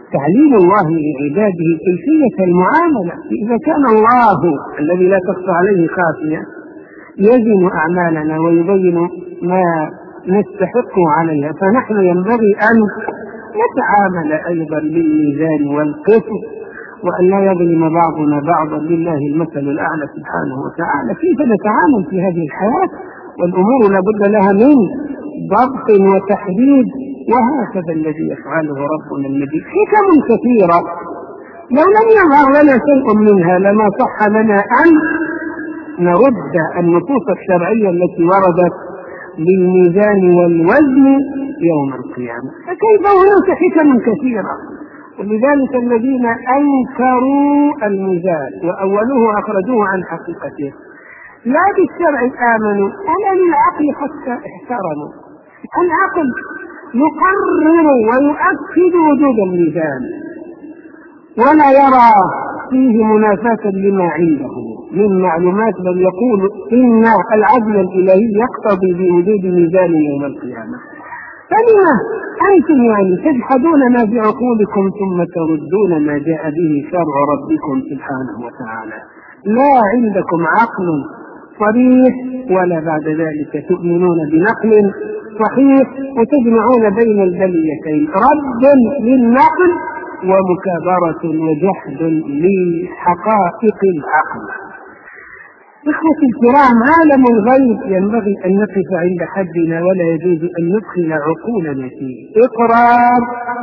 A: تعليم الله لعباده كيفية المعاملة. إذا كان الله الذي لا تخفى عليه خافية يزن أعمالنا ويبين ما نستحق عليها، فنحن ينبغي أن نتعامل أيضا بالميزان والقسط، وأن لا يظلم بعضنا بعضا. لله المثل الأعلى سبحانه وتعالى. كيف نتعامل في هذه الحياة؟ والأمور لابد لها من ضبط وتحديد، وهكذا الذي يفعله ربنا المجيد. حكم كثيرة لو لم يظهر لنا شيء منها لما صح لنا أن نرد النصوص الشرعية التي وردت بالميزان والوزن يوم القيامة. فكيف هناك حكم كثيرة؟ ولذلك الذين أنكروا الميزان وأولوه أخرجوه عن حقيقته لا بالشرع آمنوا ولا للعقل حتى احترموا. العقل يقرر ويؤكد وجود الميزان ولا يرى فيه منافاة لما عنده من معلومات، بل يقول إن العدل الإلهي يقتضي بوجود ميزان يوم القيامة. فلما أنتم يعني تجحدون ما بعقولكم ثم تردون ما جاء به شرع ربكم سبحانه وتعالى؟ لا عندكم عقل صريح ولا بعد ذلك تؤمنون بنقل صحيح وتجمعون بين البليتين، رد للنقل ومكابرة وجحد لحقائق العقل. إخوتي الكرام، عالم الغيب ينبغي أن نقف عند حدنا ولا يجوز أن ندخل عقولنا فيه إقرار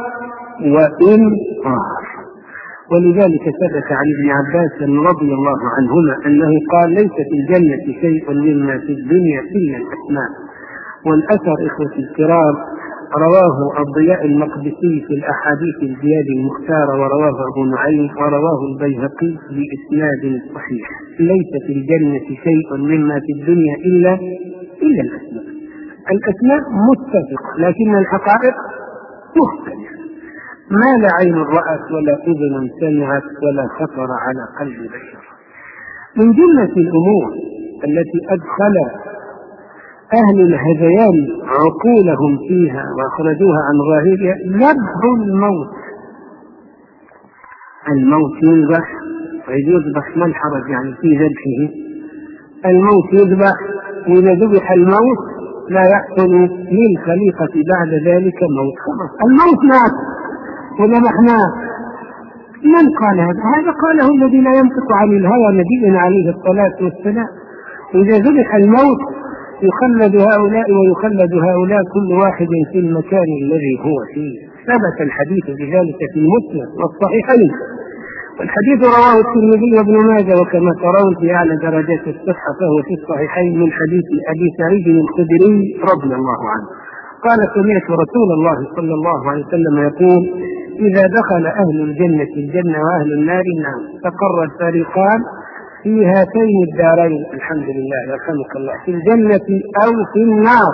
A: وإنكار. ولذلك ثبت عن ابن عباس رضي الله عنهما أنه قال: ليس في الجنة شيء مما في الدنيا إلا الأسماء. والأثر إخوتي الكرام رواه الضياء المقدسي في الأحاديث الزياد المختارة، ورواه أبو نعيم، ورواه البيهقي بإسناد صحيح. ليس في الجنة شيء مما في الدنيا إلا إلا الأسماء. الأسماء متفق لكن الحقائق مختلفة. ما لا عين رأت ولا أذن سمعت ولا خطر على قلب بشر. من جملة الأمور التي أدخل أهل الهذيان عقولهم فيها وأخرجوها عن ظاهرها ذبح الموت. الموت يذبح، وإذ يذبح ما الحرج يعني في ذبحه؟ الموت يذبح، وإذا ذبح الموت لا يحصل للخليقة بعد ذلك موت. خلاص الموت مات وذبحناه. من قال هذا؟ هذا قاله الذي لا ينطق عن الهوى نبينا عليه الصلاة والسلام. إذا ذبح الموت يخلد هؤلاء ويخلد هؤلاء كل واحد في المكان الذي هو فيه. ثبت الحديث بذلك في مسلم والصحيحين، والحديث رواه الترمذي وابن ماجه، وكما ترون في أعلى درجات الصحة فهو في الصحيحين من حديث أبي سعيد الخدري رضي الله عنه قال: سمعت رسول الله صلى الله عليه وسلم يقول: إذا دخل أهل الجنة الجنة وأهل النار النار استقر الفريقان في هاتين الدارين، الحمد لله يرحمك الله، في الجنة أو في النار.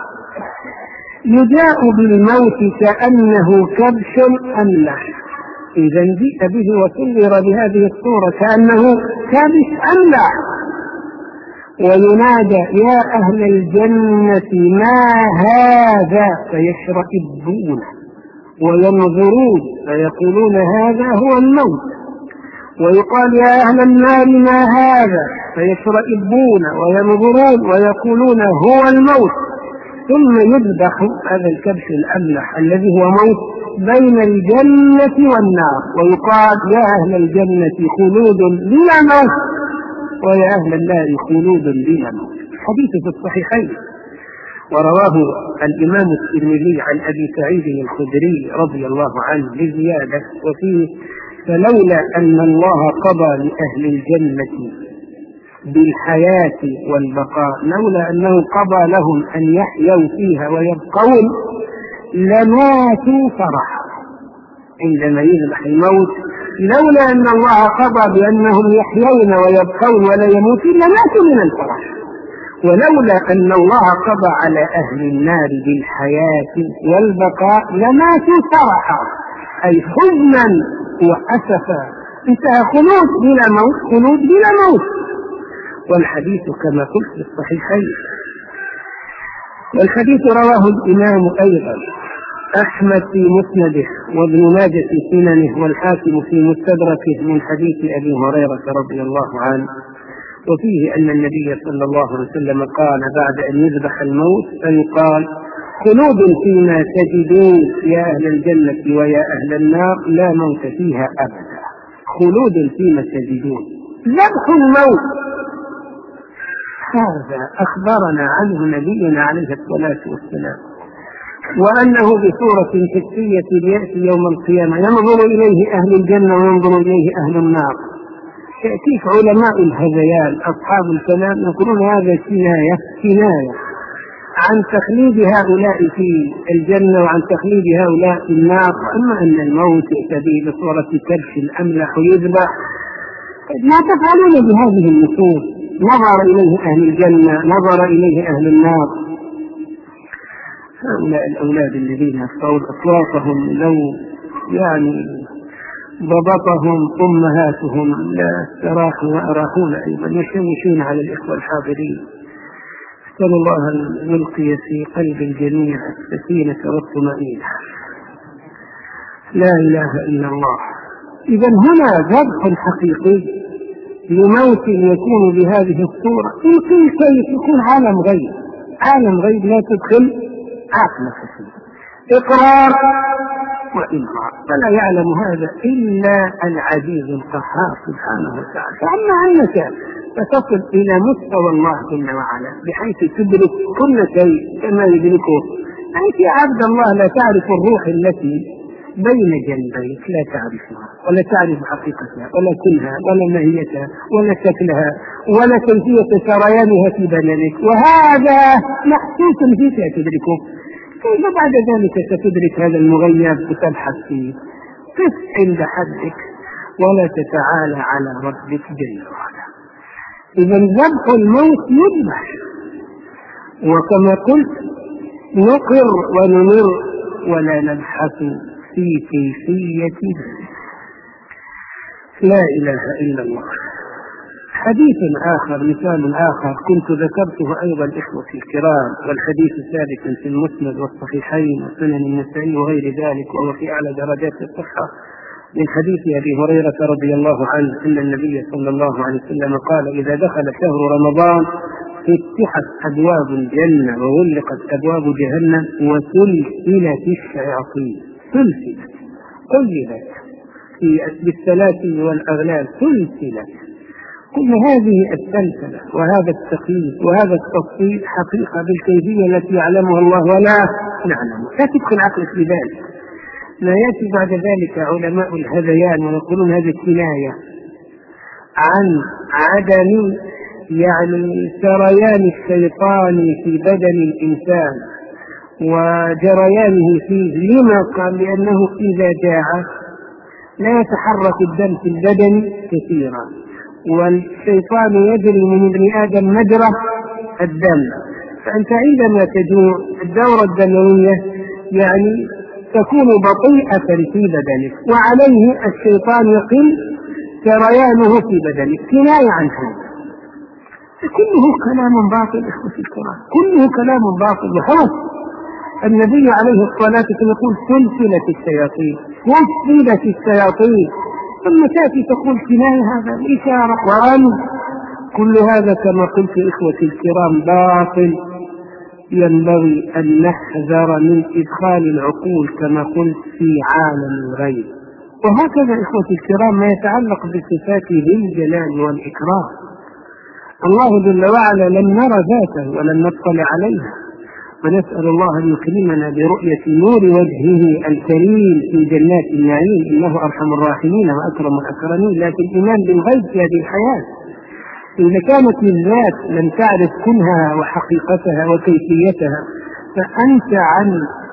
A: يجاء بالموت كأنه كبش أملح. إذا جيء به وصور بهذه الصورة كأنه كبش أملح، وينادى: يا أهل الجنة ما هذا؟ فيشرئبون وينظرون فيقولون هذا هو الموت. ويقال: يا أهل النار ما هذا؟ فيشرئبون وينظرون ويقولون هو الموت. ثم يذبح هذا الكبش الأملح الذي هو موت بين الجنة والنار، ويقال: يا أهل الجنة خلود بلا موت، ويا أهل النار خلود بلا موت. حديث في الصحيحين، ورواه الإمام الترمذي عن أبي سعيد الخدري رضي الله عنه بزيادة وفيه: فلولا أن الله قضى لأهل الجنة بالحياة والبقاء، لولا أنه قضى لهم أن يحيوا فيها ويبقون لماتوا فرحا عندما يذبح الموت. لولا أن الله قضى بأنهم يحيون ويبقون ولا يموتون لماتوا من الفرح. ولولا أن الله قضى على أهل النار بالحياة والبقاء لماتوا فرحا، أي حزنا وأسفا. انتهى خلود بلا موت، خلود بلا موت. والحديث كما قلت في الصحيحين. والحديث رواه الإمام أيضا أحمد في مسنده، وابن ماجه في سننه، والحاكم في مستدركه من حديث أبي هريرة رضي الله عنه، وفيه أن النبي صلى الله عليه وسلم قال بعد أن يذبح الموت فيقال: خلود فيما تجدون يا أهل الجنة ويا أهل النار، لا موت فيها أبدا. خلود فيما تجدون، ذبح الموت، هذا أخبرنا عنه نبينا عليه الصلاة والسلام، وأنه بصورة حسية يأتي يوم القيامة ينظر إليه أهل الجنة وينظر إليه أهل النار. يأتيك علماء الهذيان أصحاب الكلام يقولون هذا كناية كناية عن تخليد هؤلاء في الجنة وعن تخليد هؤلاء في النار، أما أن الموت يأتي بصورة كرش الأملح ويذبح، ما تفعلون بهذه النصوص؟ نظر إليه أهل الجنة، نظر إليه أهل النار. هؤلاء الأولاد الذين يرفعون أصواتهم لو يعني ضبطهم أمهاتهم لا استراحوا وأراحون أيضا، يشوشون على الإخوة الحاضرين. أسأل الله أن يلقي في قلب الجميع السكينة والطمأنينة. لا إله إلا الله. إذا هنا ذبح حقيقي لموت يكون بهذه الصورة، يمكن كيف يكون عالم غيب، عالم غيب لا تدخل عقلك فيه، إقرار وإنكار، فلا يعلم هذا إلا العزيز القهار سبحانه وتعالى. فأما أنك فتصل إلى مستوى الله جل وعلا بحيث تدرك كل شيء كما يدركه، أنت يا عبد الله لا تعرف الروح التي بين جنبيك، لا تعرفها ولا تعرف حقيقتها ولا كنها ولا ماهيتها ولا شكلها ولا كيفية سريانها في بدنك، وهذا محسوس فيك تدركه. كيف بعد ذلك ستدرك هذا المغيب وتبحث فيه؟ قف عند حدك ولا تتعالى على ربك جل وعلا. إذا ذبح الموت يذبح، وكما قلت نقر ونمر ولا نبحث في كيفية ذلك. لا إله إلا الله. حديث آخر، مثال آخر كنت ذكرته أيضا إخوتي الكرام، والحديث ثابت في المسند والصحيحين وسنن النسائي وغير ذلك، وهو في أعلى درجات الصحة، من حديث أبي هريرة رضي الله عنه أن النبي صلى الله عليه وسلم قال: إذا دخل شهر رمضان فتحت أبواب الجنة وغلقت أبواب جهنم وسلسلت الشياطين. سلسلت قيدت بالسلاسل والأغلال، سلسلت. كل هذه السلسلة وهذا التقييد وهذا التفصيل حقيقة بالكيفية التي يعلمها الله ولا نعلم، لا تدخل عقلك بذلك. لا يأتي بعد ذلك علماء الهذيان ويقولون هذه كناية عن عدم يعني سريان الشيطان في بدن الإنسان وجريانه فيه. لما قال؟ لأنه إذا جاع لا يتحرك الدم في البدن كثيرا، والشيطان يجري من ابن آدم مجرى الدم، فأنت عندما تجوع الدورة الدموية يعني تكون بطيئة في بدنك، وعليه الشيطان يقل سريانه في بدنك. كناية عن هذا. كله كلام باطل إخوتي الكرام، كله كلام باطل وهوس. النبي عليه الصلاة والسلام يقول سلسلة الشياطين، سلسلة الشياطين، ثم تأتي تقول كناية، هذا إشارة وعن كل هذا كما قلت إخوتي الكرام باطل. ينبغي أن نحذر من إدخال العقول كما قلت في عالم الغيب. وهكذا إخوتي الكرام ما يتعلق بصفات ذي الجلال والإكرام. الله جل وعلا لم نرى ذاته ولم نطلع عليها، ونسأل الله أن يكرمنا برؤية نور وجهه الكريم في جنات النعيم، إنه أرحم الراحمين وأكرم الأكرمين. لكن الإيمان بالغيب في هذه الحياة، إذا كانت الذات لم تعرف كنها وحقيقتها وكيفيتها فأنت عن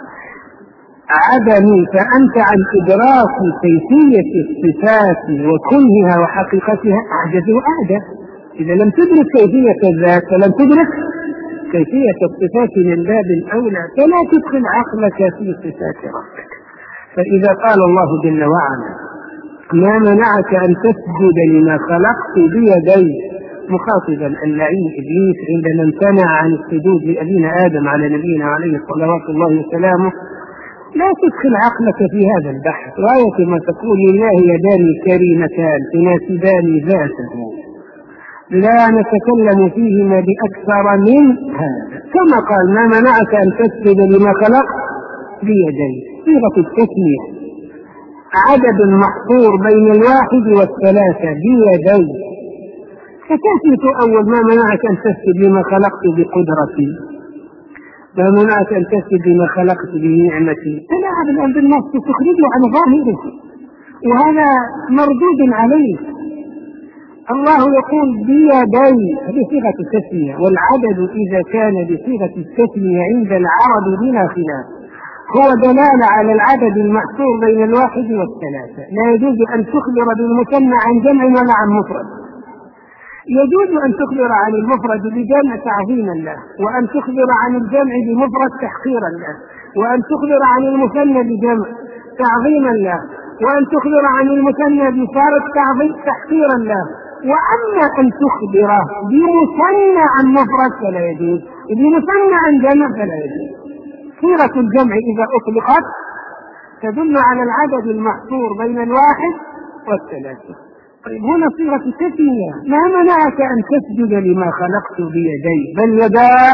A: عدم فأنت عن إدراك كيفية الصفات وكنها وحقيقتها أعجز وأعجز. إذا لم تدرك كيفية الذات فلم تدرك كيفية الصفات من باب الأولى، فلا تدخل عقلك في صفات ربك. فإذا قال الله جل وعلا: ما منعك أن تسجد لما خلقت بيدي، مخاطبا اللعين إبليس عندما امتنع عن السجود لأبينا آدم على نبينا عليه صلوات الله وسلامه، لا تدخل عقلك في هذا البحث. غاية ما تقول لله يدان كريمتان تناسبان ذاته، لا نتكلم فيهما بأكثر من هذا. كما قال ما منعك أن تسجد لما خلقت بيديك، صيغة التسمية، عدد محصور بين الواحد والثلاثة بيديك، فتثبت أول ما منعك أن تسجد لما خلقت بقدرتي، ما منعك أن تسجد لما خلقت بنعمتي. تلاعب الآن بالنص تخرجه عن ظاهره، وهذا مردود عليه. الله يقول بيدي، هذه صيغة التسمية، والعدد إذا كان بصيغة التسمية عند العرب بلا خلاف هو دلالة على العدد المحصور بين الواحد والثلاثة. لا يجوز أن تخبر بالمثنى عن جمع ولا عن مفرد. يجوز أن تخبر عن المفرد بجمع تعظيما له، وأن تخبر عن الجمع بمفرد تحقيرا له، وأن تخبر عن المثنى بجمع تعظيما له، وأن تخبر عن المثنى بفارق تعظيم تحقيرا له. وأما أن تخبر بمثنى عن مفرد فلا يجوز، بمثنى عن جمع فلا يجوز. صيغة الجمع إذا أطلقت تدل على العدد المحصور بين الواحد والثلاثة. طيب هنا صيغة التسمية، ما منعك أن تسجد لما خلقت بيدي، بل يداه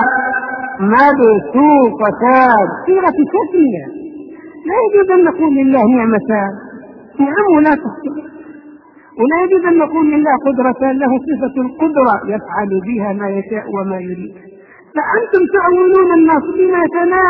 A: مبسوطتان، صيغة التسمية. لا يجوز أن نقول لله نعمتان، نعم لا تحصي، ولا يجوز أن نقول لله قدرة، له صفة القدرة يفعل بها ما يشاء وما يريد. فأنتم تعولون الناس بما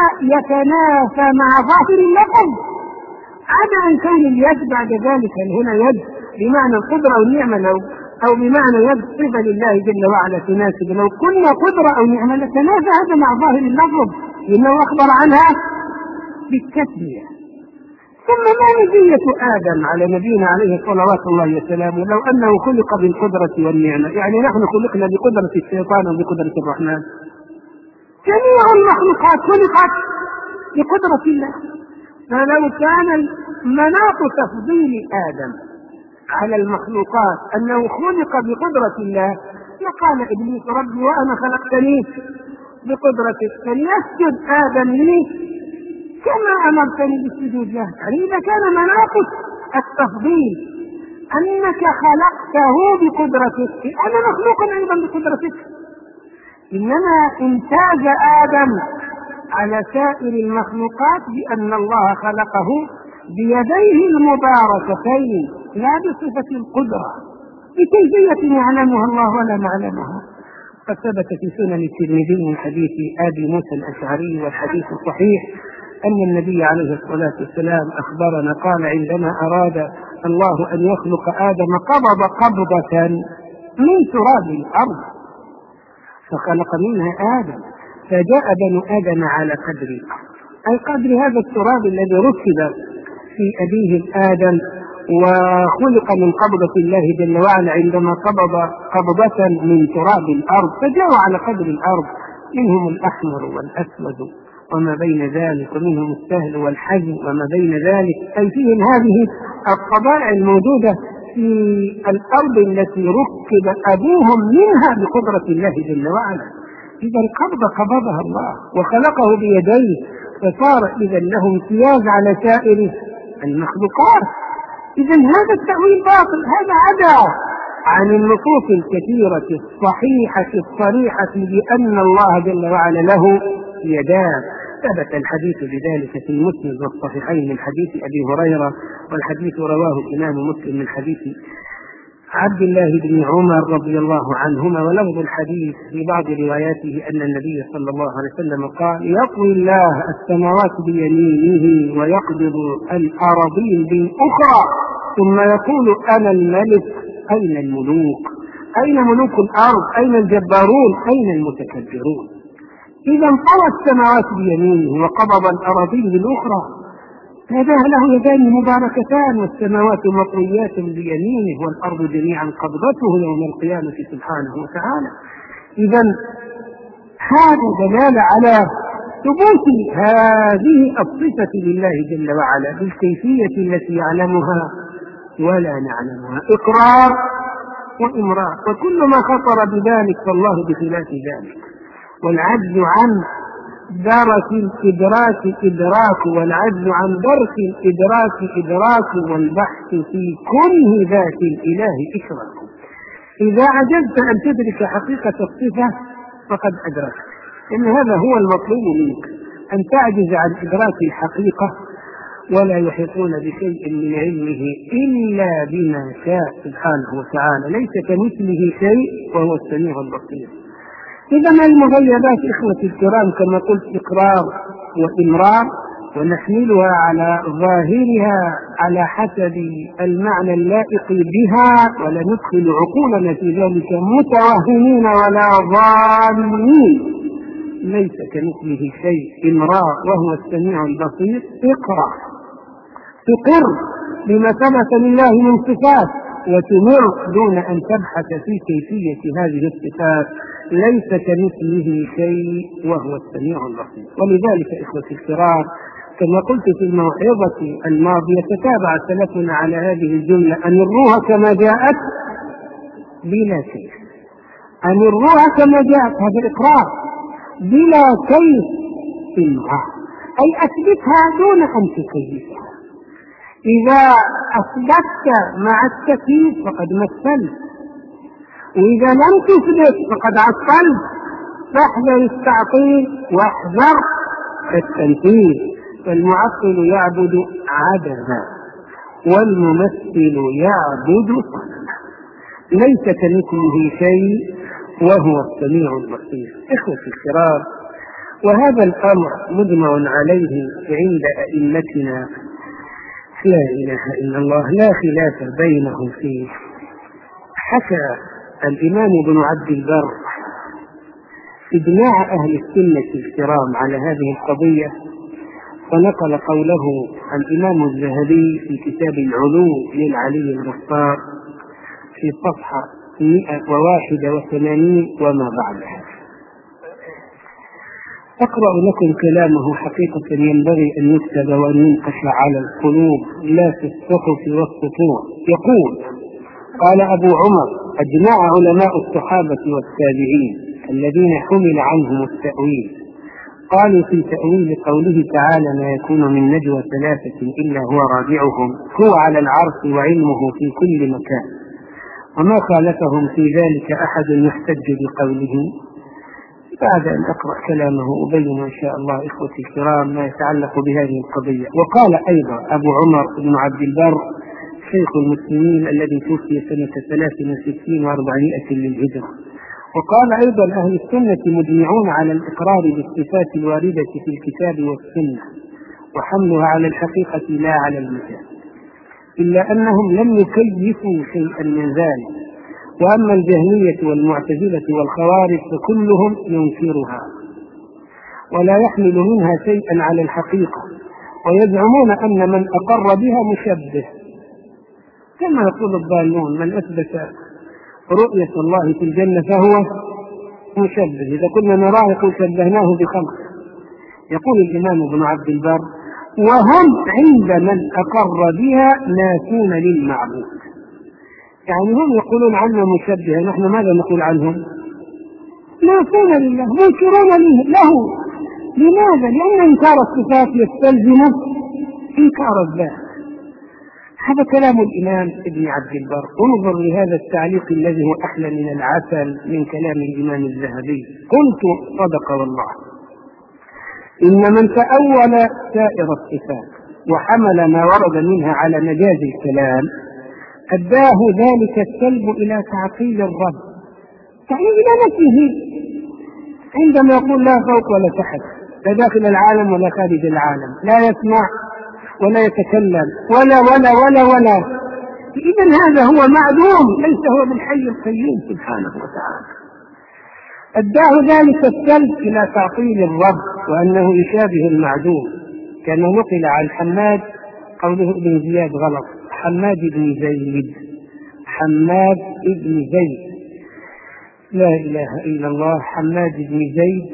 A: يتنافى مع ظاهر اللفظ، عدا أن كون اليد بعد ذلك هنا يد بمعنى القدرة أو النعمة، لو أو بمعنى يد صفة لله جل وعلا تناسب. لو كنا قدرة أو نعمة لتنافى هذا مع ظاهر اللفظ، لأنه أخبر عنها بالتسمية. ثم ما مزية آدم على نبينا عليه صلوات الله وسلامه لو أنه خلق بالقدرة والنعمة؟ يعني نحن خلقنا بقدرة الشيطان وبقدرة الرحمن؟ جميع المخلوقات خلقت بقدرة الله. فلو كان مناط تفضيل آدم على المخلوقات أنه خلق بقدرة الله لقال إبليس ربي وأنا خلقتني بقدرتك، فليسجد آدم لي كما أمرتني بالسجود له. يعني إذا كان مناط التفضيل أنك خلقته بقدرتك، أنا مخلوق أيضا بقدرتك. إنما امتاز آدم على سائر المخلوقات بأن الله خلقه بيديه المباركتين لا بصفة القدرة بكيفية يعلمها الله ولا نعلمها. قد ثبت في سنن الترمذي من حديث أبي موسى الأشعري والحديث الصحيح أن النبي عليه الصلاة والسلام أخبرنا قال عندما أراد الله أن يخلق آدم قبض قبضة من تراب الأرض فخلق منها آدم، فجاء بنو آدم على قدر أي قدر هذا التراب الذي ركب في أبيه آدم وخلق من قبضة الله جل وعلا عندما قبض قبضة من تراب الأرض، فجاءوا على قدر الأرض، منهم الأحمر والأسود وما بين ذلك، ومنهم السهل والحزن وما بين ذلك، أي فيهم هذه الطبائع الموجودة في الأرض التي ركب أبوهم منها بقدرة الله جل وعلا. إذا القبض قبضها الله وخلقه بيديه، فصار إذا له امتياز على سائر المخلوقات. إذا هذا التأويل باطل، هذا عدا عن النصوص الكثيرة الصحيحة الصريحة بأن الله جل وعلا له يدان. ثبت الحديث بذلك في المسند والصحيحين من حديث أبي هريرة، والحديث رواه الإمام مسلم من حديث عبد الله بن عمر رضي الله عنهما. ولفظ الحديث في بعض رواياته أن النبي صلى الله عليه وسلم قال يطوي الله السماوات بيمينه ويقبض الأراضين بالأخرى ثم يقول أنا الملك أين الملوك، أين ملوك الأرض، أين الجبارون، أين المتكبرون. إذا طوى السماوات بيمينه وقبض الأراضين بالأخرى، هذا له يدان مباركتان، والسماوات مطويات بيمينه والأرض جميعا قبضته يوم القيامة سبحانه وتعالى. إذا هذا دلالة على ثبوت هذه الصفة لله جل وعلا بالكيفية التي يعلمها ولا نعلمها، إقرار وإمرار، وكل ما خطر بذلك فالله بخلاف ذلك. والعجز عنه درك الإدراك إدراك، والعجز عن درك الإدراك إدراك، والبحث في كنه ذات الإله إشراك. إذا عجزت أن تدرك حقيقة الصفة فقد أدركت، إن هذا هو المطلوب منك، أن تعجز عن إدراك الحقيقة. ولا يحيطون بشيء من علمه إلا بما شاء سبحانه وتعالى، ليس كمثله شيء وهو السميع البصير. إذا المغيبات إخوتي الكرام كما قلت إقرار وإمرار، ونحملها على ظاهرها على حسب المعنى اللائق بها، ولا ندخل عقولنا في ذلك متوهمين ولا ظالمين. ليس كمثله شيء، إمرار وهو السميع البصير، إقرار، تقر بما ثبت لله من صفات، وتمر دون أن تبحث في كيفية هذه الصفات. ليس كمثله شيء وهو السميع البصير. ولذلك إخوتي الكرام كما قلت في الموعظة الماضية، تتابع سلفنا على هذه الجملة: أمروها كما جاءت بلا كيف. أمروها كما جاءت، هذا الإقرار، بلا كيف إمرار، أي أثبتها دون أن تكيفها. إذا أثبتت مع التكييف فقد مثلت، وإذا لم تثبت فقد عطلت. فاحذر التعطيل واحذر التمثيل. فالمعطل يعبد عدما، والممثل يعبد صنما. ليس كمثله شيء وهو السميع البصير. إخوتي الكرام، وهذا الأمر مجمع عليه عند أئمتنا، لا إله إلا الله، لا خلاف بينهم فيه. حكى الإمام ابن عبد البر إجماع أهل السنة الكرام على هذه القضية، فنقل قوله الإمام الذهبي في كتاب العلو للعلي الغفار في صفحة مئة وواحد وثمانين وما بعدها. أقرأ لكم كلامه، حقيقة ينبغي أن يكتب وأن ينقش على القلوب لا في الصحف والسطور. يقول: قال أبو عمر: أجمع علماء الصحابة والتابعين الذين حمل عنهم التأويل، قالوا في تأويل قوله تعالى: ما يكون من نجوى ثلاثة إلا هو رابعهم، هو على العرش وعلمه في كل مكان، وما خالفهم في ذلك أحد يحتج بقوله. بعد أن أقرأ كلامه أبين إن شاء الله إخوتي الكرام ما يتعلق بهذه القضية. وقال أيضا أبو عمر بن عبد البر شيخ المسلمين الذي توفي سنة ثلاث وستين وأربعمائة للهجرة، وقال أيضا: أهل السنة مجمعون على الإقرار بالصفات الواردة في الكتاب والسنة، وحملها على الحقيقة لا على المجاز، إلا أنهم لم يكيفوا شيئا من ذلك. وأما الجهمية والمعتزلة والخوارج فكلهم ينكرها ولا يحمل منها شيئا على الحقيقة، ويزعمون أن من أقر بها مشبه، كما يقول الضالون: من أثبت رؤية الله في الجنة فهو مشبه، إذا كنا نراه يقول شبهناه بخمر. يقول الإمام ابن عبد البر: وهم عند من أقر بها ناسون للمعبود. يعني هم يقولون عنه مشبه، نحن ماذا نقول عنهم؟ ناسون لله، منكرون له. لماذا؟ لأن إنكار الصفات يستلزم إنكار الذات. هذا كلام الإمام ابن عبد البر. انظر لهذا التعليق الذي هو أحلى من العسل من كلام الإمام الذهبي. قلت: صدق والله، إن من تأول سائر الصفات وحمل ما ورد منها على مجاز الكلام أداه ذلك السلب إلى تعطيل الرب، يعني إلى نفسه، عندما يقول لا فوق ولا تحت، لا داخل العالم ولا خارج العالم، لا يسمع ولا يتكلم ولا ولا ولا ولا إذن هذا هو معدوم، ليس هو بالحي القيوم سبحانه وتعالى. أداه ذلك السلب إلى تعطيل الرب وأنه يشابه المعدوم، كما نقل عن حماد قوله ابن زياد غلط، حماد بن زيد، حماد بن زيد، لا إله إلا الله، حماد بن زيد،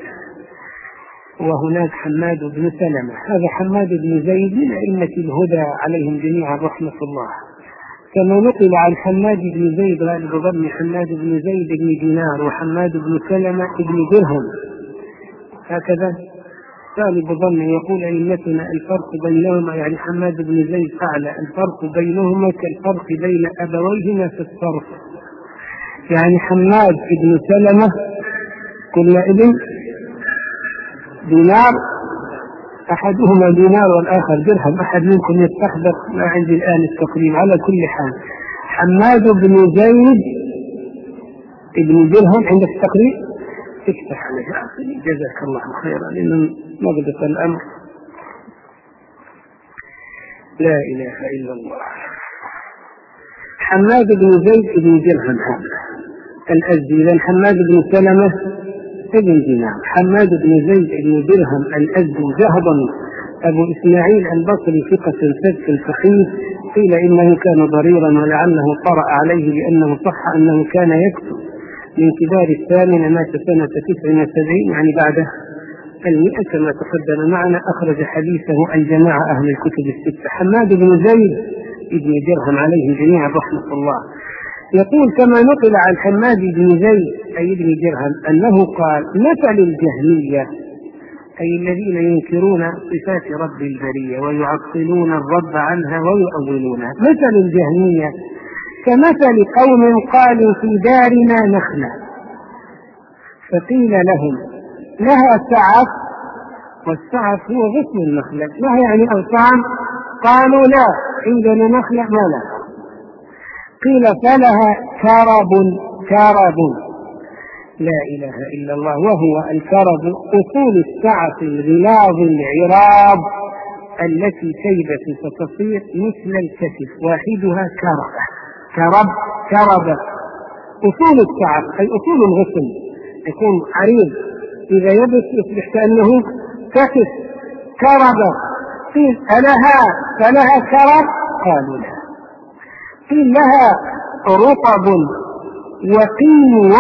A: وهناك حماد بن سلمة. هذا حماد بن زيد من أئمة الهدى عليهم جميعا رحمة الله، كما نقل عن حماد بن زيد غالب ضم حماد بن زيد بن دينار، وحماد بن سلمة بن درهم، هكذا طالب ظن يقول أئمتنا الفرق بينهما، يعني حماد بن زيد فعل الفرق بينهما كالفرق بين أبويهما في الصرف. يعني حماد بن سلمة كل ابن دينار، أحدهما دينار والآخر درهم، أحد منكم يستحضر ما عندي الآن التقريب. على كل حال حماد بن زيد ابن درهم عندك التقريب، افتح عليه جزاك الله خيرا لأنه مضبط الأمر. لا إله إلا الله. حماد بن زيد ابن درهم هذا الأزدي، إذن حماد بن سلمة ابن دينار. حماد بن زيد ابن درهم الأزدي جهضا أبو إسماعيل البصري ثقة ثبت فقيه، قيل إنه كان ضريرا ولعله طرأ عليه لأنه صح أنه كان يكتب من كبار الثامنة، مات سنة تسع وسبعين يعني بعد المئة كما تقدم معنا. أخرج حديثه الجماعة أهل الكتب الستة. حماد بن زيد ابن درهم عليه جميعا رحمة الله يقول كما نقل عن حماد بن زيد أي ابن درهم أنه قال مثل الجهمية أي الذين ينكرون صفات رب البرية ويعطلون الرب عنها ويؤولونها، مثل الجهمية كمثل قوم قالوا في دارنا نخلة فقيل لهم لها سعف، والسعف هو غصن النخلة، ما يعني أغصان؟ قالوا لا عندنا نخلة ما لها. قيل فلها كرب، كرب لا إله إلا الله. وهو الكرب أصول السعف الغلاظ العراب التي تيبس فتصير مثل الكتف، واحدها كربة، كرب كربة. أصول السعف أي أصول الغصن يكون عريض، إذا يبس يصبح كأنه كتف، كربة. قيل ألها فلها كرب؟ قالوا لا. قيل لها رطب وقينو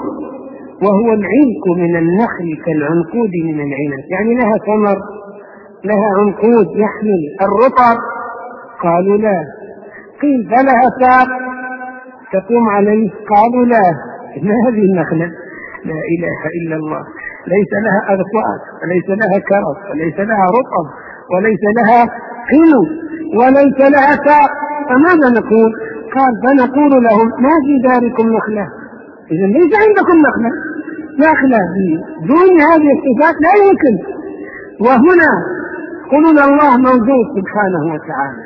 A: وهو العنك من النخل كالعنقود من العنب، يعني لها ثمر لها عنقود يحمل الرطب. قالوا لا. قيل فلها ساق تقوم عليه؟ قالوا لا. ما هذه النخلة؟ لا إله إلا الله. ليس لها أغصان وليس لها كرب وليس لها رطب وليس لها قينو وليس لها ساق، فماذا نقول؟ قال فنقول لهم ما في داركم نخلة، إذا ليس عندكم نخلة، نخلة دون هذه الصفات لا يمكن. وهنا قلنا الله موجود سبحانه وتعالى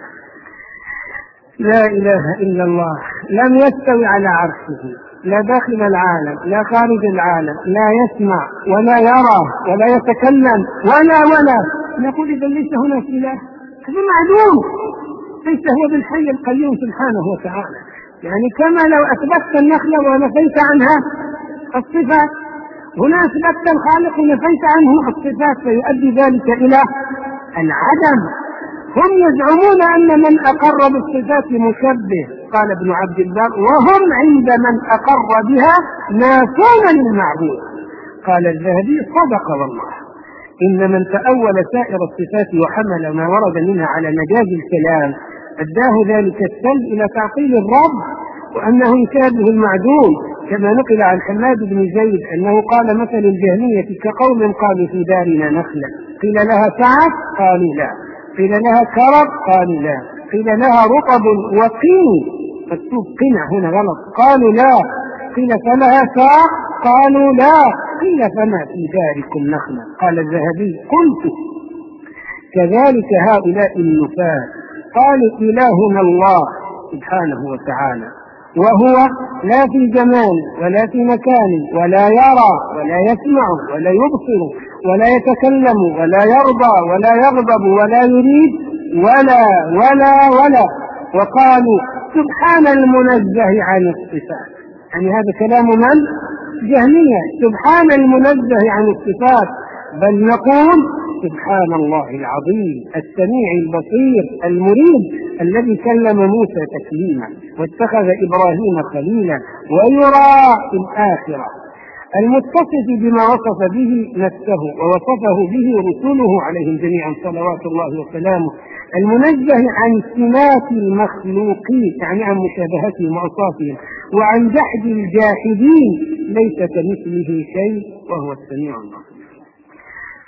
A: لا إله إلا الله، لم يستوي على عرشه، لا داخل العالم لا خارج العالم، لا يسمع ولا يرى ولا يتكلم ولا ولا نقول إذا ليس هناك إله، هذا معلوم، ليس هو بالحي القيوم سبحانه وتعالى. يعني كما لو أثبتت النخلة ونفيت عنها الصفات، هنا أثبتت الخالق ونفيت عنه الصفات، فيؤدي ذلك إلى العدم. هم يزعمون أن من أقر بالصفات مشبه، قال ابن عبد البر وهم عند من أقر بها نافون للمعبود. قال الذهبي صدق والله، إن من تأول سائر الصفات وحمل ما ورد منها على مجاز الكلام أداه ذلك السلب إلى تعطيل الرب وأنه يشابه المعدوم، كما نقل عن حماد بن زيد أنه قال مثل الجهمية كقوم قالوا في دارنا نخلة قيل لها سعف قالوا لا، قيل لها كرب قالوا لا، قيل لها رطب وقين مكتوب قنع هنا غلط قالوا لا، قيل فلها ساق قالوا لا، قيل فما في داركم نخلة. قال الذهبي قلت كذلك هؤلاء النفاة قالوا إلهنا الله سبحانه وتعالى وهو لا في زمان ولا في مكان ولا يرى ولا يسمع ولا يبصر ولا يتكلم ولا يرضى ولا يغضب ولا يريد ولا ولا ولا وقالوا سبحان المنزه عن الصفات. يعني هذا كلام من؟ جهمية. سبحان المنزه عن الصفات، بل نقول سبحان الله العظيم السميع البصير المريد الذي كلم موسى تكليما واتخذ إبراهيم خليلا ويرى في الآخرة، المتصف بما وصف به نفسه ووصفه به رسوله عليهم جميعا صلوات الله وسلامه، المنزه عن سمات المخلوقين يعني عن مشابهتهم وأوصافهم وعن جحد الجاحدين، ليس كمثله شيء وهو السميع البصير.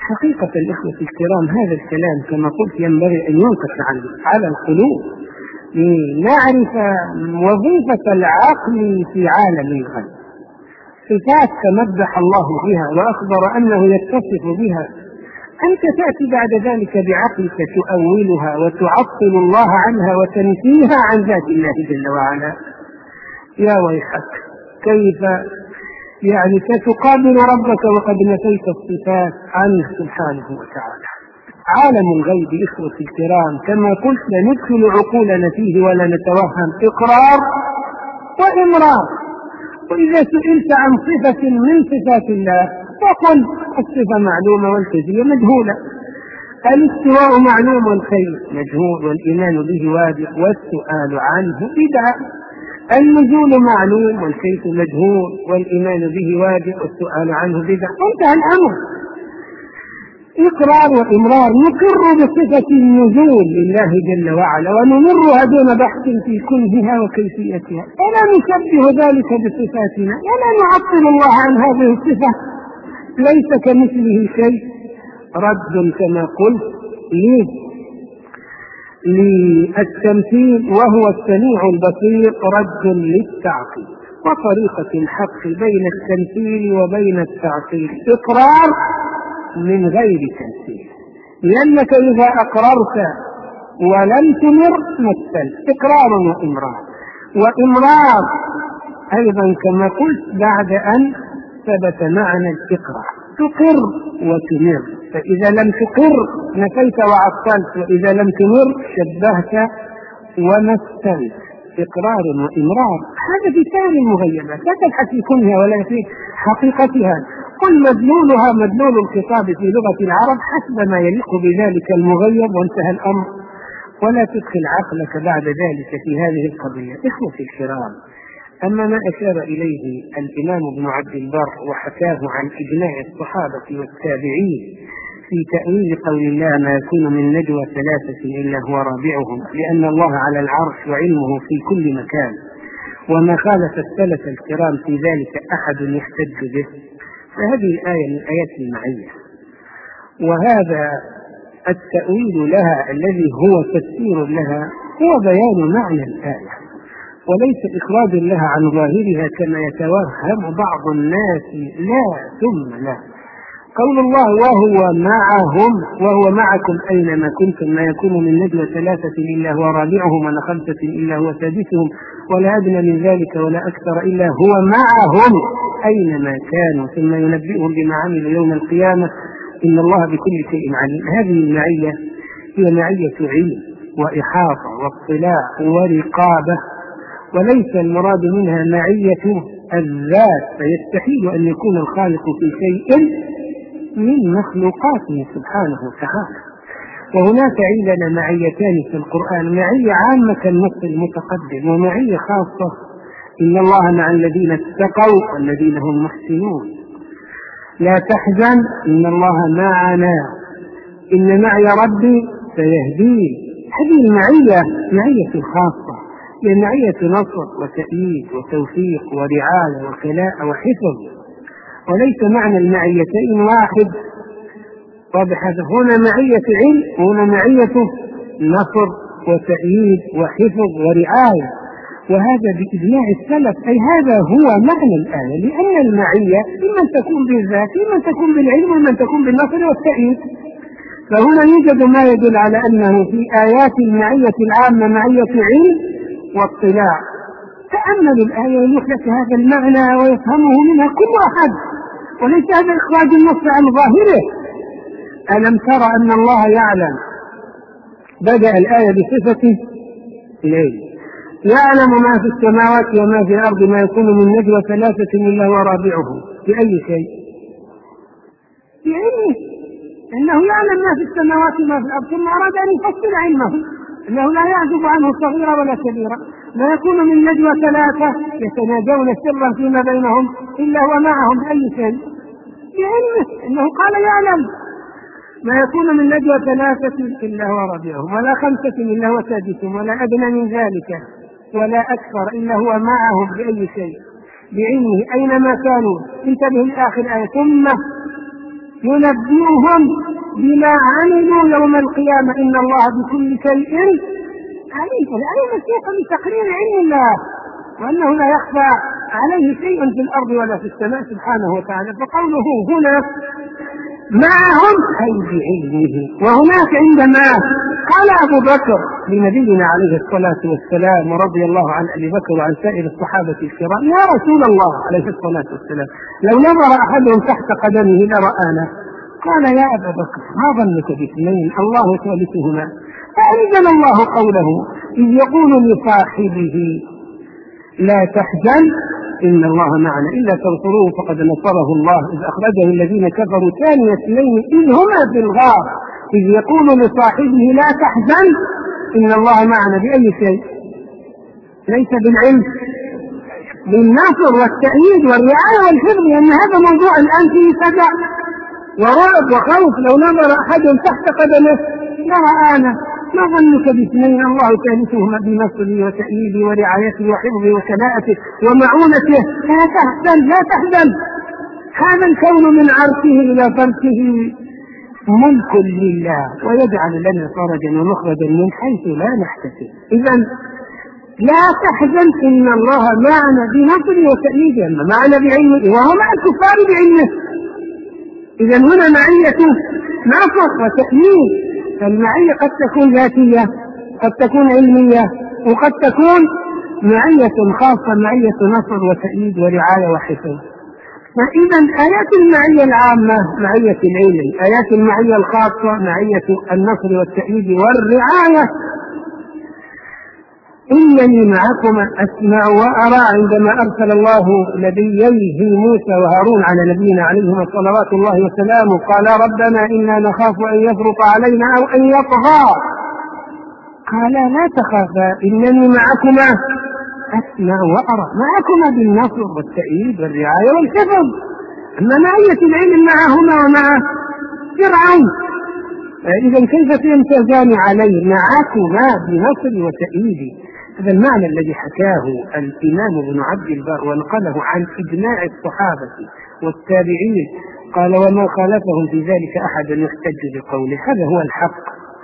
A: حقيقة الإخوة الكرام هذا الكلام كما قلت ينبغي أن ينقش على القلوب لنعرف وظيفة العقل في عالم الغيب. صفات تمدح الله بها وأخبر أنه يتصف بها، أنت تأتي بعد ذلك بعقلك تؤولها وتعطل الله عنها وتنفيها عن ذات الله جل وعلا. يا ويحك، كيف يعني ستقابل ربك وقد نفيت الصفات عنه سبحانه وتعالى؟ عالم الغيب إخوة الكرام كما قلت ندخل عقولنا فيه ولا نتوهم، إقرار وإمرار. وإذا سئلت عن صفة من صفات الله فقل الصفة معلومة والكيفية مجهولة. الاستواء معلوم والكيف مجهول والإيمان به واجب والسؤال عنه بدعة. النزول معلوم والكيف مجهول والإيمان به واجب والسؤال عنه بدعة. انتهى الأمر. إقرار وإمرار. نقر بصفة النزول لله جل وعلا ونمرها دون بحث في كنهها وكيفيتها، ولا نشبه ذلك بصفاتنا ولا نعطل الله عن هذه الصفة، ليس كمثله شيء. رد كما قلت ليه للتمثيل وهو السميع البصير، رد للتعطيل. وطريقة الحق بين التمثيل وبين التعطيل إقرار من غير تمثيل، لأنك إذا أقررت ولم تمر مثل إقرار وإمرار. وإمرار أيضا كما قلت بعد أن ثبت معنى الإقرار، تقر وتمر، فإذا لم تقر نفيت وعطلت، وإذا لم تمر شبهت ومثلت. إقرار وإمرار هذا في سائر المغيبات، لا تبحث في كونها ولا في حقيقتها. قل مدلولها مدلول الخطاب في لغة العرب حسب ما يليق بذلك المغيب وانتهى الأمر، ولا تدخل عقلك بعد ذلك في هذه القضية. إخوتي الكرام، أما ما أشار إليه الإمام ابن عبد البر وحكاه عن إجماع الصحابة والتابعين في تأويل قول الله ما يكون من نجوى ثلاثة إلا هو رابعهم، لأن الله على العرش وعلمه في كل مكان، وما خالف السلف الكرام في ذلك أحد يحتج به، فهذه الآية من آيات المعية، وهذا التأويل لها الذي هو تفسير لها هو بيان معنى الآية وليس إخراج لها عن ظاهرها كما يتوهم بعض الناس. لا ثم لا. قول الله وهو معهم وهو معكم أينما كنتم ما يكون من نجوى ثلاثة إلا هو رابعهم ولا خمسة إلا هو سادسهم ولا أدنى من ذلك ولا أكثر إلا هو معهم أينما كانوا ثم ينبئهم بما عملوا يوم القيامة إن الله بكل شيء عليم. هذه المعية هي معية علم وإحاطة واطلاع ورقابة، وليس المراد منها معية الذات، فيستحيل أن يكون الخالق في شيء من مخلوقاته سبحانه وتعالى. وهناك عندنا معيتان في القرآن، معية عامة كالنص المتقدم، ومعية خاصة إن الله مع الذين اتقوا والذين هم محسنون. لا تحزن إن الله معنا إن معي ربي سيهدين. هذه المعية معية خاصة، هي معية نصر وتأييد وتوفيق ورعاية وكلاء وحفظ، وليس معنى المعيتين واحد. واضح هذا؟ هنا معية علم وهنا معية نصر وتأييد وحفظ ورعاية، وهذا بإجماع السلف، أي هذا هو معنى الآية، لأن المعية إما تكون بالذات إما تكون بالعلم وإما تكون بالنصر والتأييد. فهنا يوجد ما يدل على أنه في آيات المعية العامة معية علم واطلاع. تأمل الآية ويحدث هذا المعنى ويفهمه منها كل أحد، وليس هذا إخراج النص عن ظاهره. ألم ترى أن الله يعلم، بدأ الآية بصفة العلم، يعلم ما في السماوات وما في الأرض ما يكون من نجوى ثلاثة إلا هو رابعهم. بأي شيء؟ بعلمه، إنه يعلم ما في السماوات وما في الأرض، ثم أراد أن يفصل علمه إنه لا يعزب عنه صغيرة ولا كبيرة. ما يكون من نجوى ثلاثة يتناجون سرا فيما بينهم إلا هو معهم. بأي شيء؟ بعلمه، إنه قال يعلم ما يكون من نجوى ثلاثة إلا هو رابعهم ولا خمسة إلا هو سادسهم ولا أدنى من ذلك ولا أكثر إلا هو معهم. بأي شيء؟ بعلمه أينما كانوا. انتبه لآخر آية ثم ينبئهم بما عملوا يوم القيامة إن الله بكل شيء عليم. الآية مسيحة بتقرير علم الله وأنه لا يخفى عليه شيء في الأرض ولا في السماء سبحانه وتعالى. فقوله هنا معهم أي بعلمه. وهناك عندما قال أبو بكر لنبينا عليه الصلاة والسلام ورضي الله عن أبي بكر وعن سائر الصحابة الكرام يا رسول الله عليه الصلاة والسلام لو نظر أحدهم تحت قدمه لرآنا. قال يا أبا بكر ما ظنك باثنين الله ثالثهما. فأنزل الله قوله إذ يقول لصاحبه لا تحزن إن الله معنا إلا تنصروه فقد نصره الله إذ أخرجه الذين كفروا ثاني اثنين إذ هما في الغار إذ يقول لصاحبه لا تحزن إن الله معنا. بأي شيء؟ ليس بالعلم، بالنصر والتأييد والرعاية والحفظ، لأن هذا موضوع الآن فيه سجع ورعب وخوف. لو نظر أحد تحت قدمه لرآنا. ما ظنك باثنين الله ثالثهما بنصره وتأييده ورعايته وحفظه وكلاءته ومعونته. لا تحزن لا تحزن. هذا الكون من عرشه إلى فرشه ملك لله ويجعل لنا فرجا ومخرجا من حيث لا نحتسب. إذن لا تحزن إن الله معنا بنصره وتأييده، أما معنا بعلمه وهو مع الكفار بعلمه. إذن هنا معية نصر وتأييد. فالمعية قد تكون ذاتية قد تكون علمية وقد تكون معية خاصة معية نصر وتأييد ورعاية وحفظ. فإذا آيات المعية العامة معية العلم، آيات المعية الخاصة معية النصر والتأييد والرعاية. إنني معكم أسمع وأرى عندما أرسل الله نبييه موسى وهارون على نبينا عليهما صلوات الله وسلامه قال ربنا إنا نخاف أن يفرط علينا أو أن يطغى. قال لا تخافا إنني معكما أسمع وأرى. معكما بالنصر والتأييد والرعاية والحفظ. أما معية العلم معهما ومع فرعون إذا كيف يمتازان عليه؟ معكما بنصر وتأييد. هذا المعنى الذي حكاه الإمام ابن عبد البر ونقله عن إجماع الصحابة والتابعين. قال وما خالفهم في ذلك أحد يحتج بقوله. هذا هو الحق.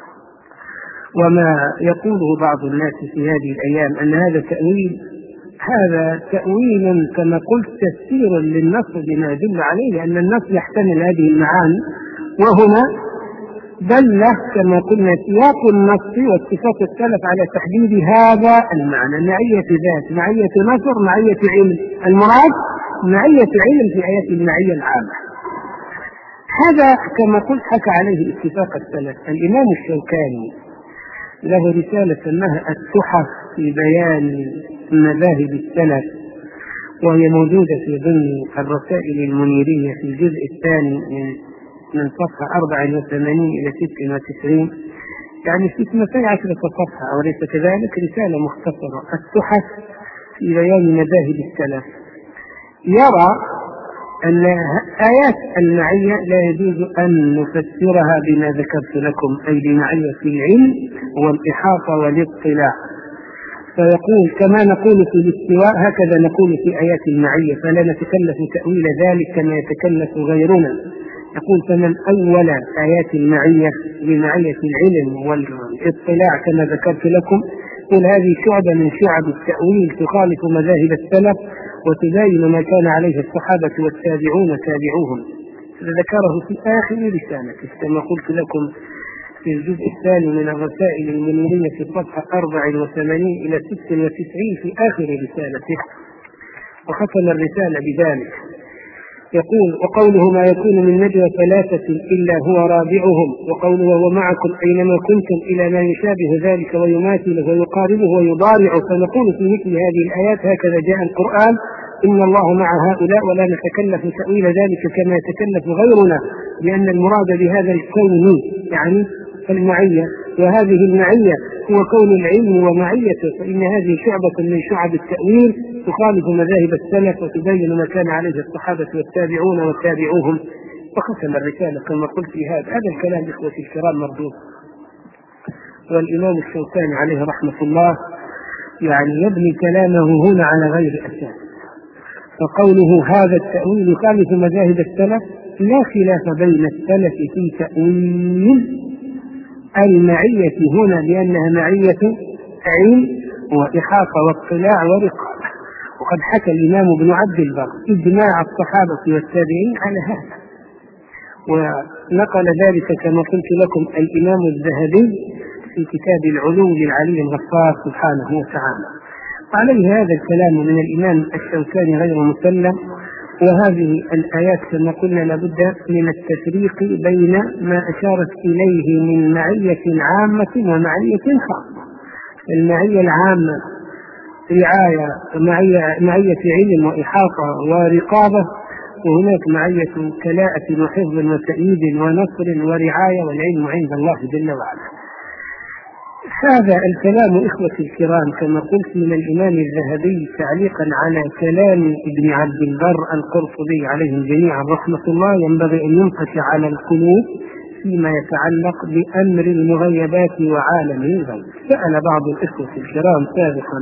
A: وما يقوله بعض الناس في هذه الأيام أن هذا تأويل، هذا تأويل كما قلت تفسير للنص بما يدل عليه، لأن النص يحتمل هذه المعاني. وهنا دل كما قلنا سياق النص واتفاق السلف على تحديد هذا المعنى معية ذات معية نصر معية علم. المراد معية علم في آيات المعية العامة. هذا كما قلت حكى عليه اتفاق السلف. الإمام الشوكاني له رسالة سماها التحف في بيان مذاهب السلف، وهي موجودة في ضمن الرسائل المنيرية في الجزء الثاني من من صفحة أربع وثمانين إلى ست وتسعين، يعني ستمائة عشرة صفحة أو ليس كذلك. رسالة مختصرة التحف في بيان مذاهب السلف. يرى أن آيات المعية لا يجوز أن نفسرها بما ذكرت لكم أي بمعية العلم والإحاطة والاطلاع. فيقول كما نقول في الاستواء هكذا نقول في آيات المعية، فلا نتكلف تأويل ذلك كما يتكلف غيرنا. يقول فمن أول آيات المعية بمعية العلم والاطلاع كما ذكرت لكم، قل هذه شعبة من شعب التأويل تخالف مذاهب السلف وتباين ما كان عليه الصحابة والتابعون تابعوهم. ذكره في آخر رسالته كما قلت لكم في الجزء الثاني من الرسائل المنيرية في الصفحة أربع وثمانين إلى ست وتسعين في آخر رسالته، وختم الرسالة بذلك. يقول وقوله ما يكون من نجوى ثلاثة إلا هو رابعهم، وقوله وهو معكم أينما كنتم إلى ما يشابه ذلك ويماثله ويقاربه ويضارعه. فنقول في مثل هذه الآيات هكذا جاء القرآن إن الله مع هؤلاء ولا نتكلف تأويل ذلك كما يتكلف غيرنا، لأن المراد بهذا الكون يعني المعية، وهذه المعية هو كون العلم ومعيته، فإن هذه شعبة من شعب التأويل تخالف مذاهب السلف وتبين ما كان عليه الصحابة والتابعون وتابعوهم. وختم الرسالة كما قلت في هذا هذا الكلام إخوتي الكرام مردود. والإمام الشوكاني عليه رحمة الله يعني يبني كلامه هنا على غير أساس. فقوله هذا التأويل يخالف مذاهب السلف لا خلاف بين السلف في تأويل المعية هنا بأنها معية علم وإحاطة واطلاع ورقابة، وقد حكى الإمام ابن عبد البر إجماع الصحابة والتابعين على هذا، ونقل ذلك كما قلت لكم الإمام الذهبي في كتاب العلو للعلي الغفار سبحانه وتعالى. عليه هذا الكلام من الإمام الشوكاني غير مسلم. وهذه الآيات كما قلنا لابد من التفريق بين ما أشارت إليه من معية عامة ومعية خاصة. المعية العامة رعاية معية, معية علم وإحاطة ورقابة، وهناك معية كلاءة وحفظ وتأييد ونصر ورعاية، والعلم عند الله جل وعلا. هذا الكلام إخوتي الكرام كما قلت من الإمام الذهبي تعليقا على كلام ابن عبد البر القرطبي عليهم جميعا رحمة الله، ينبغي أن ينقش على القلوب فيما يتعلق بأمر المغيبات وعالم الغيب. سأل بعض الإخوة الكرام سابقا،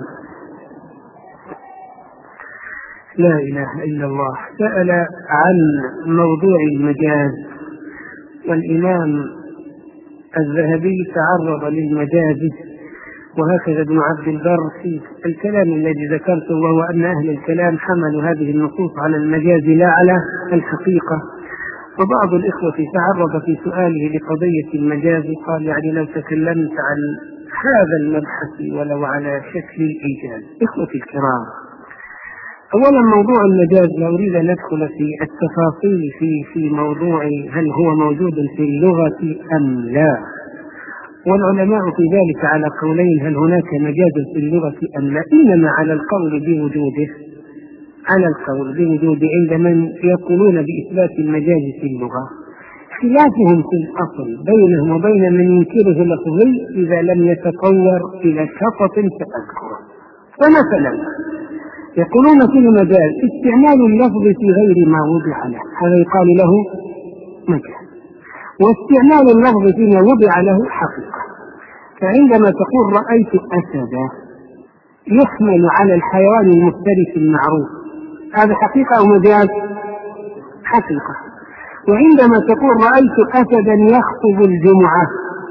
A: لا إله إلا الله، سأل عن موضوع المجاز، والإمام الذهبي تعرض للمجاز، وهكذا ابن عبد البر في الكلام الذي ذكرته، وهو أن أهل الكلام حملوا هذه النصوص على المجاز لا على الحقيقة. وبعض الإخوة تعرض في سؤاله لقضية المجاز قال يعني لو تكلمت عن هذا المبحث ولو على شكل الإيجاز. إخوتي الكرام، أولا موضوع المجاز لا أريد أن ندخل في التفاصيل في في موضوع هل هو موجود في اللغة أم لا، والعلماء في ذلك على قولين، هل هناك مجاز في اللغة أم لا، إنما على القول بوجوده على القول بوجوده عند من يقولون بإثبات المجاز في اللغة. خلافهم في الأصل بينهم وبين من ينكره لفظي إذا لم يتطور إلى شطط سأذكره. فمثلا يقولون في المجاز استعمال اللفظ في غير ما وضع له، هذا يقال له مجاز، واستعمال اللفظ فيما وضع له حقيقة. فعندما تقول رأيت أسدا يحمل على الحيوان المفترس المعروف، هذا حقيقة أو مجاز؟ حقيقة. وعندما تقول رأيت أسدا يخطب الجمعة،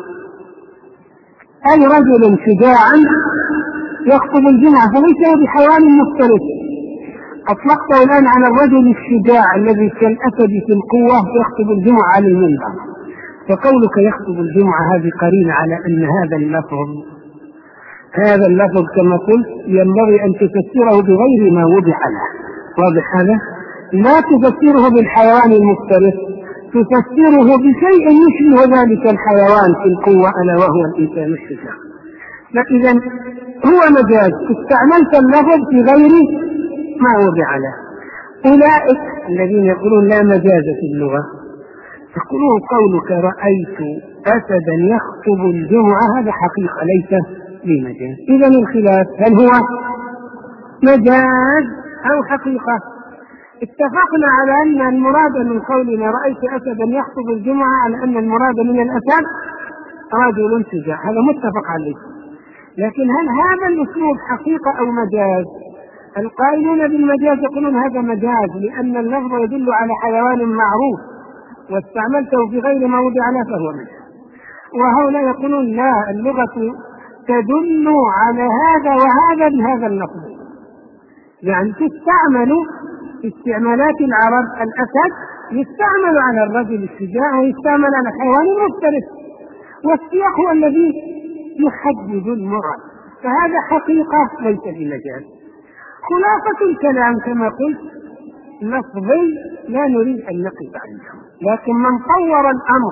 A: أي رجل شجاعا يخطب الجمعة، فليس بحيوان مفترس. أطلقته الآن على الرجل الشجاع الذي كالأسد في القوة يخطب الجمعة على المنبر، فقولك يخطب الجمعة هذه قرينة على أن هذا اللفظ هذا اللفظ كما قلت ينبغي أن تفسره بغير ما وضع له. واضح هذا؟ لا تفسره بالحيوان المفترس، تفسره بشيء يشبه ذلك الحيوان في القوة ألا وهو الإنسان الشجاع. فإذا هو مجاز، استعملت اللفظ في غير ما وضع له. أولئك الذين يقولون لا مجاز في اللغة يقولون قولك رأيت أسدا يخطب الجمعة هذا حقيقة ليس بمجاز. إذا الخلاف هل هو مجاز أو حقيقة؟ اتفقنا على أن المراد من قولنا رأيت أسدا يخطب الجمعة على أن المراد من الأسد رجل شجاع، هذا متفق عليه. لكن هل هذا الأسلوب حقيقة أو مجاز؟ القائلون بالمجاز يقولون هذا مجاز لأن اللفظ يدل على حيوان معروف واستعملته في غير ما وضع له فهو مجاز. وهؤلاء يقولون لا، اللغة تدل على هذا وهذا بهذا اللفظ، يعني تستعمل في استعمالات العرب الأسد يستعمل على الرجل الشجاع ويستعمل على الحيوان المفترس، والسياق هو الذي يحدد المراد، فهذا حقيقة ليس بمجاز. خلاصة الكلام كما قلت لفظي لا نريد أن نقف عنه، لكن من طور الأمر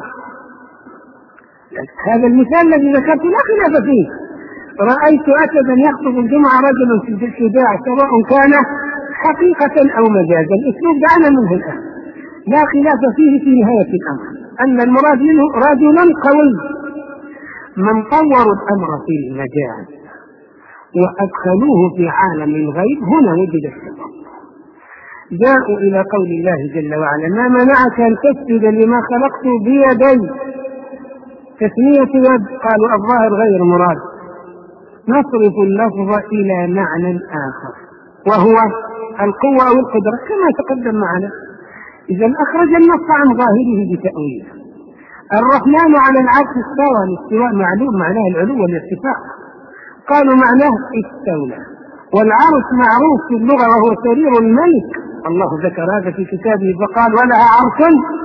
A: هذا المثال الذي ذكرت لا خلاف فيه، رأيت أسدا يخطب الجمعة رجل شجاع سواء كان حقيقة أو مجازا، الأسلوب دعنا منه الآن لا خلاف فيه في نهاية الأمر أن المراد منه رجل قوي. من طوروا الأمر في المجاز وأدخلوه في عالم الغيب هنا وجد السبب. جاءوا إلى قول الله جل وعلا ما منعك أن تسجد لما خلقت بيدي، تسمية يد، قالوا الظاهر غير مراد، نصرف اللفظ إلى معنى آخر وهو القوة أو القدرة كما تقدم معنا. إذا أخرج النص عن ظاهره بتأويله. الرحمن على العرش استوى، الاستواء معلوم معناه العلو والارتفاع، قالوا معناه استولى. والعرش معروف في اللغة وهو سرير الملك، الله ذكر هذا في كتابه فقال ولها عرش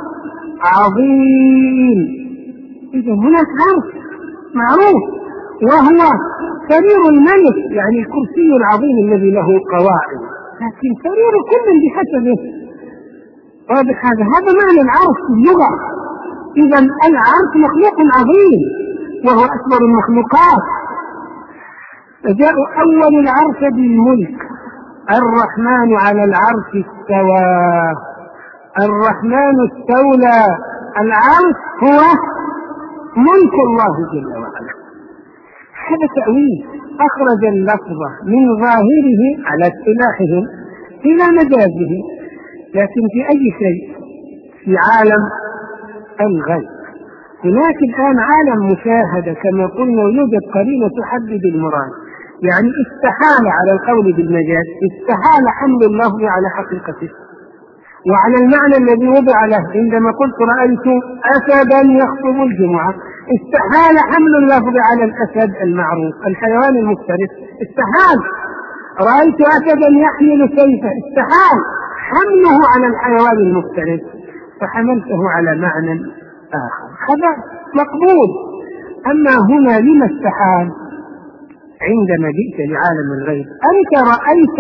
A: عظيم. إذا هناك عرش معروف وهو سرير الملك، يعني الكرسي العظيم الذي له قواعد، لكن سرير كل بحسبه. واضح هذا هذا معنى العرش في اللغة. إذا العرش مخلوق عظيم وهو أكبر المخلوقات. فجاءوا أول العرش بالملك، الرحمن على العرش استوى، الرحمن استولى. العرش هو ملك الله جل وعلا. هذا تأويل، أخرج اللفظ من ظاهره على اصطلاحهم إلى مجازه. لكن في أي شيء؟ في عالم الغيب. هناك الآن عالم مشاهدة كما قلنا، ويوجد قرينة تحدد المراد. يعني استحال على القول بالمجاز، استحال حمل اللفظ على حقيقته وعلى المعنى الذي وضع له. عندما قلت رأيت أسدا يخطب الجمعة، استحال حمل اللفظ على الأسد المعروف الحيوان المفترس، استحال. رأيت أسدا يحمل سيفا، استحال حمله على الحيوان المفترس، فحملته على معنى آخر، هذا مقبول. أما هنا لما استحال؟ عندما جئت لعالم الغيب أنت رأيت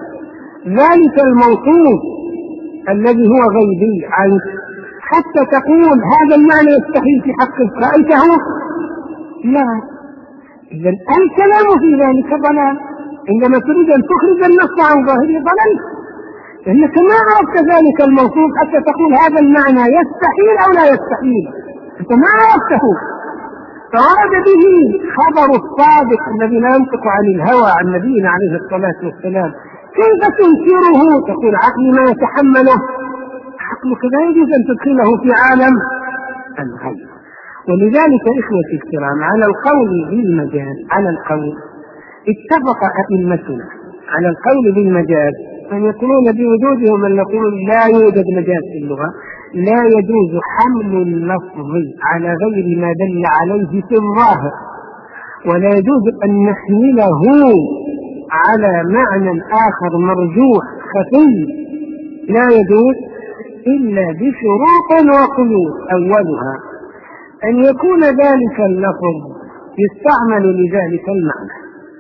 A: ذلك الموصوف الذي هو غيبي عنك، حتى تقول هذا المعنى يستحيل في حقك، رأيته؟ لا. إذن الكلام في ذلك ضلال. عندما تريد أن تخرج النص عن ظاهره ضللت، لأنك ما عرفت ذلك الموصوف حتى تقول هذا المعنى يستحيل أو لا يستحيل، أنت ما عرفته. فورد به خبر الصادق الذي لا ينطق عن الهوى عن نبينا عليه الصلاة والسلام، كيف تنكره؟ تقول عقلي ما يتحمله. عقلك لا يجوز أن تدخله في عالم الغيب. ولذلك إخوتي الكرام، على القول بالمجاز، على القول اتفق أئمتنا على القول بالمجاز، من يقولون بوجوده ومن يقول لا يوجد مجاز في اللغة. لا يجوز حمل اللفظ على غير ما دل عليه في الظاهر، ولا يجوز أن نحمله على معنى آخر مرجوح خفي، لا يجوز إلا بشروط وقيود. أولها أن يكون ذلك اللفظ يستعمل لذلك المعنى.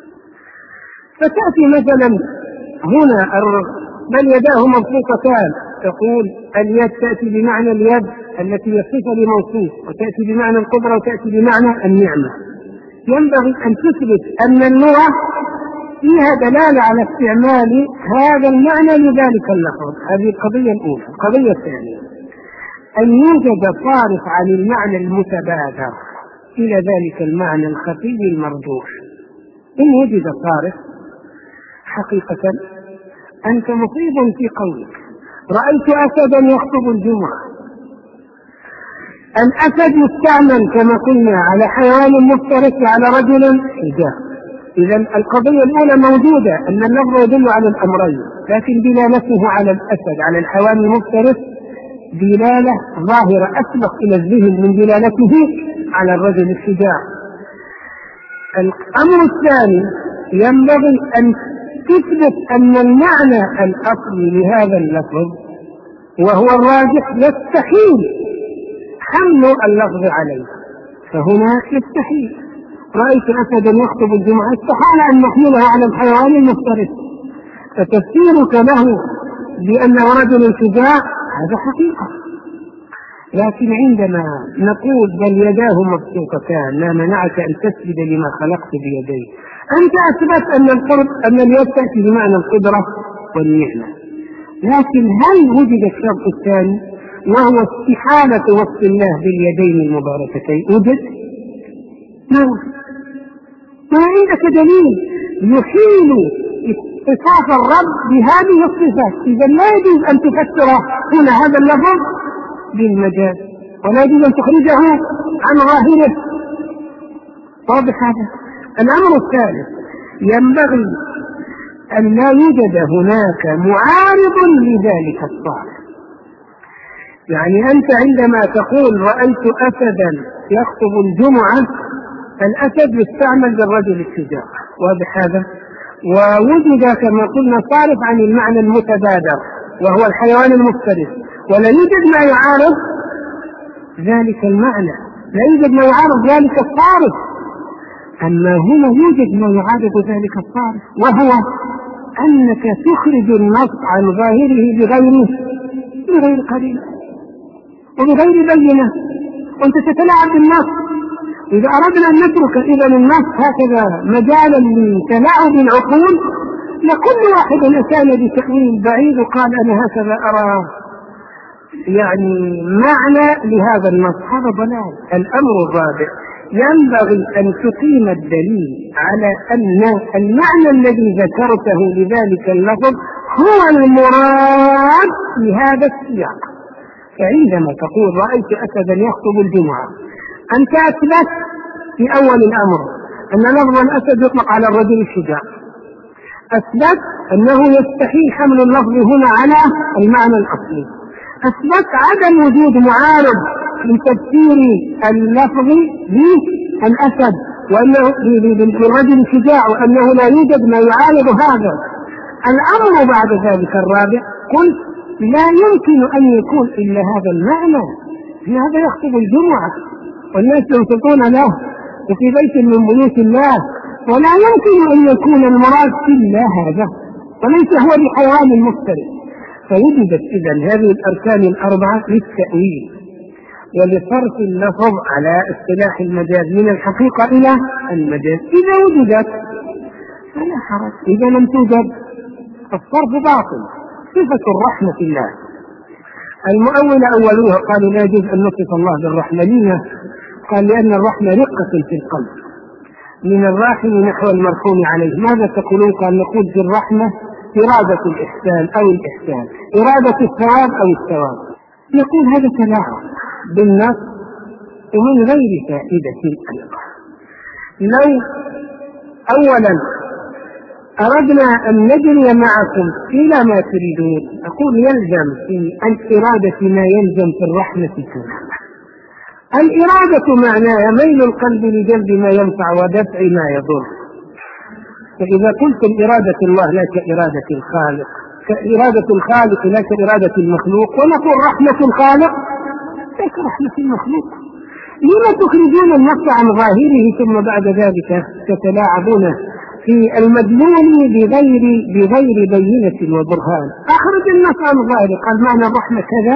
A: فتأتي مثلا هنا بل يداه مبسوطتان، تقول اليد تأتي بمعنى اليد التي يصف لموصوف، وتأتي بمعنى القدرة، وتأتي بمعنى النعمة. ينبغي أن تثبت أن اللغة فيها دلالة على استعمال هذا المعنى لذلك اللفظ. هذه القضية الأولى. القضية الثانية أن يوجد صارف عن المعنى المتبادر إلى ذلك المعنى الخفي المرجوح. إن وجد صارف حقيقة أنت مصيب في قولك رأيت أسدا يخطب الجمعة. الأسد يستعمل كما قلنا على حيوان مفترس وعلى رجل حجاب. إذا القضية الأولى موجودة، أن اللفظ يدل على الأمرين، لكن دلالته على الأسد على الحيوان المفترس دلالة ظاهرة أسبق إلى الذهن من دلالته على الرجل الشجاع. الأمر الثاني ينبغي أن تثبت أن المعنى الأصلي لهذا اللفظ وهو الراجح يستحيل حمل اللفظ عليه. فهنا يستحيل رأيت أسدا يخطب الجمعة، استحال أن نحملها على الحيوان المفترس. فتفسيرك له بأنه رجل شجاع هذا حقيقة. لكن عندما نقول بل يداه مبسوطتان لا منعك أن تسجد لما خلقت بيديه، أنت أثبت أن القرب أن اليد تأتي بمعنى القدرة والنعمة. لكن هل وجد الشرط الثاني وهو استحالة وصف الله باليدين المباركتين؟ وجد؟ ما وجد. ما عندك دليل يحيل اتصاف الرب بهذه الصفات. إذا لا يجوز أن تفسر هنا هذا اللفظ بالمجاز، ولا يجوز أن تخرجه عن ظاهره. واضح هذا؟ الأمر الثالث ينبغي أن لا يوجد هناك معارض لذلك الصالح. يعني أنت عندما تقول رأيت أسدا يخطب الجمعة، الأسد يستعمل بالرجل الشجاع، واضح هذا؟ ووجد كما قلنا صارف عن المعنى المتبادر وهو الحيوان المفترس، ولا يوجد ما يعارض ذلك المعنى، لا يوجد ما يعارض ذلك الصارف. أما هنا يوجد ما يعارض ذلك الصارف، وهو أنك تخرج النص عن ظاهره بغير بغير قرينة وبغير بينة، وأنت تتلاعب بالنص. إذا أردنا أن نترك إذن النص هكذا مجالا لتلاعب العقول، لكل واحد أتانا بتأويل بعيد وقال أنا هكذا أرى يعني معنى لهذا النص، هذا ضلال. الأمر الرابع، ينبغي أن تقيم الدليل على أن المعنى الذي ذكرته لذلك اللفظ هو المراد لهذا السياق. فعندما تقول رأيت أسدا يخطب الجمعة، أنت أثبت في أول الأمر أن لفظ الأسد يطلق على الرجل الشجاع، أثبت أنه يستحيل حمل اللفظ هنا على المعنى الأصلي، أثبت عدم وجود معارض لتفسير اللفظ بالأسد وأنه للرجل الشجاع وأنه لا يوجد ما يعارض هذا. الأمر بعد ذلك الرابع، قلت لا يمكن أن يكون إلا هذا المعنى، هذا يخطب الجمعة والناس ينصتون له وفي بيت من بيوت الله، ولا يمكن أن يكون المراد إلا هذا وليس هو الحيوان المفترس. فوجدت إذن هذه الأركان الأربعة للتأويل ولصرف اللفظ على اصطلاح المجاز من الحقيقة إلى المجاز. إذا وجدت فلا حرج، إذا لم توجد الصرف باطل. صفة الرحمة في الله، المؤول أولوها قالوا لا يجوز أن نصف الله بالرحمة. لما؟ قال لأن الرحمة رقة في القلب من الراحم نحو المرحوم عليه. ماذا تقولون؟ قال نقول في الرحمة إرادة الإحسان أو الإحسان، إرادة الثواب أو الثواب. نقول هذا تلاعب بالنص ومن غير فائدة أيضا. لو أولا أردنا أن نجري معكم إلى ما تريدون، أقول يلزم في الإرادة ما يلزم في الرحمة تماما. الإرادة معناها ميل القلب لجلب ما ينفع ودفع ما يضر. فإذا قلت الإرادة الله لا كإرادة الخالق، كإرادة الخالق لا كإرادة المخلوق، ونقول رحمة الخالق لا كرحمة المخلوق، لما تخرجون النص عن ظاهره ثم بعد ذلك تتلاعبون في المدلول بغير بغير بينة وبرهان؟ أخرج النص عن ظاهره، قال معنى الرحمة كذا،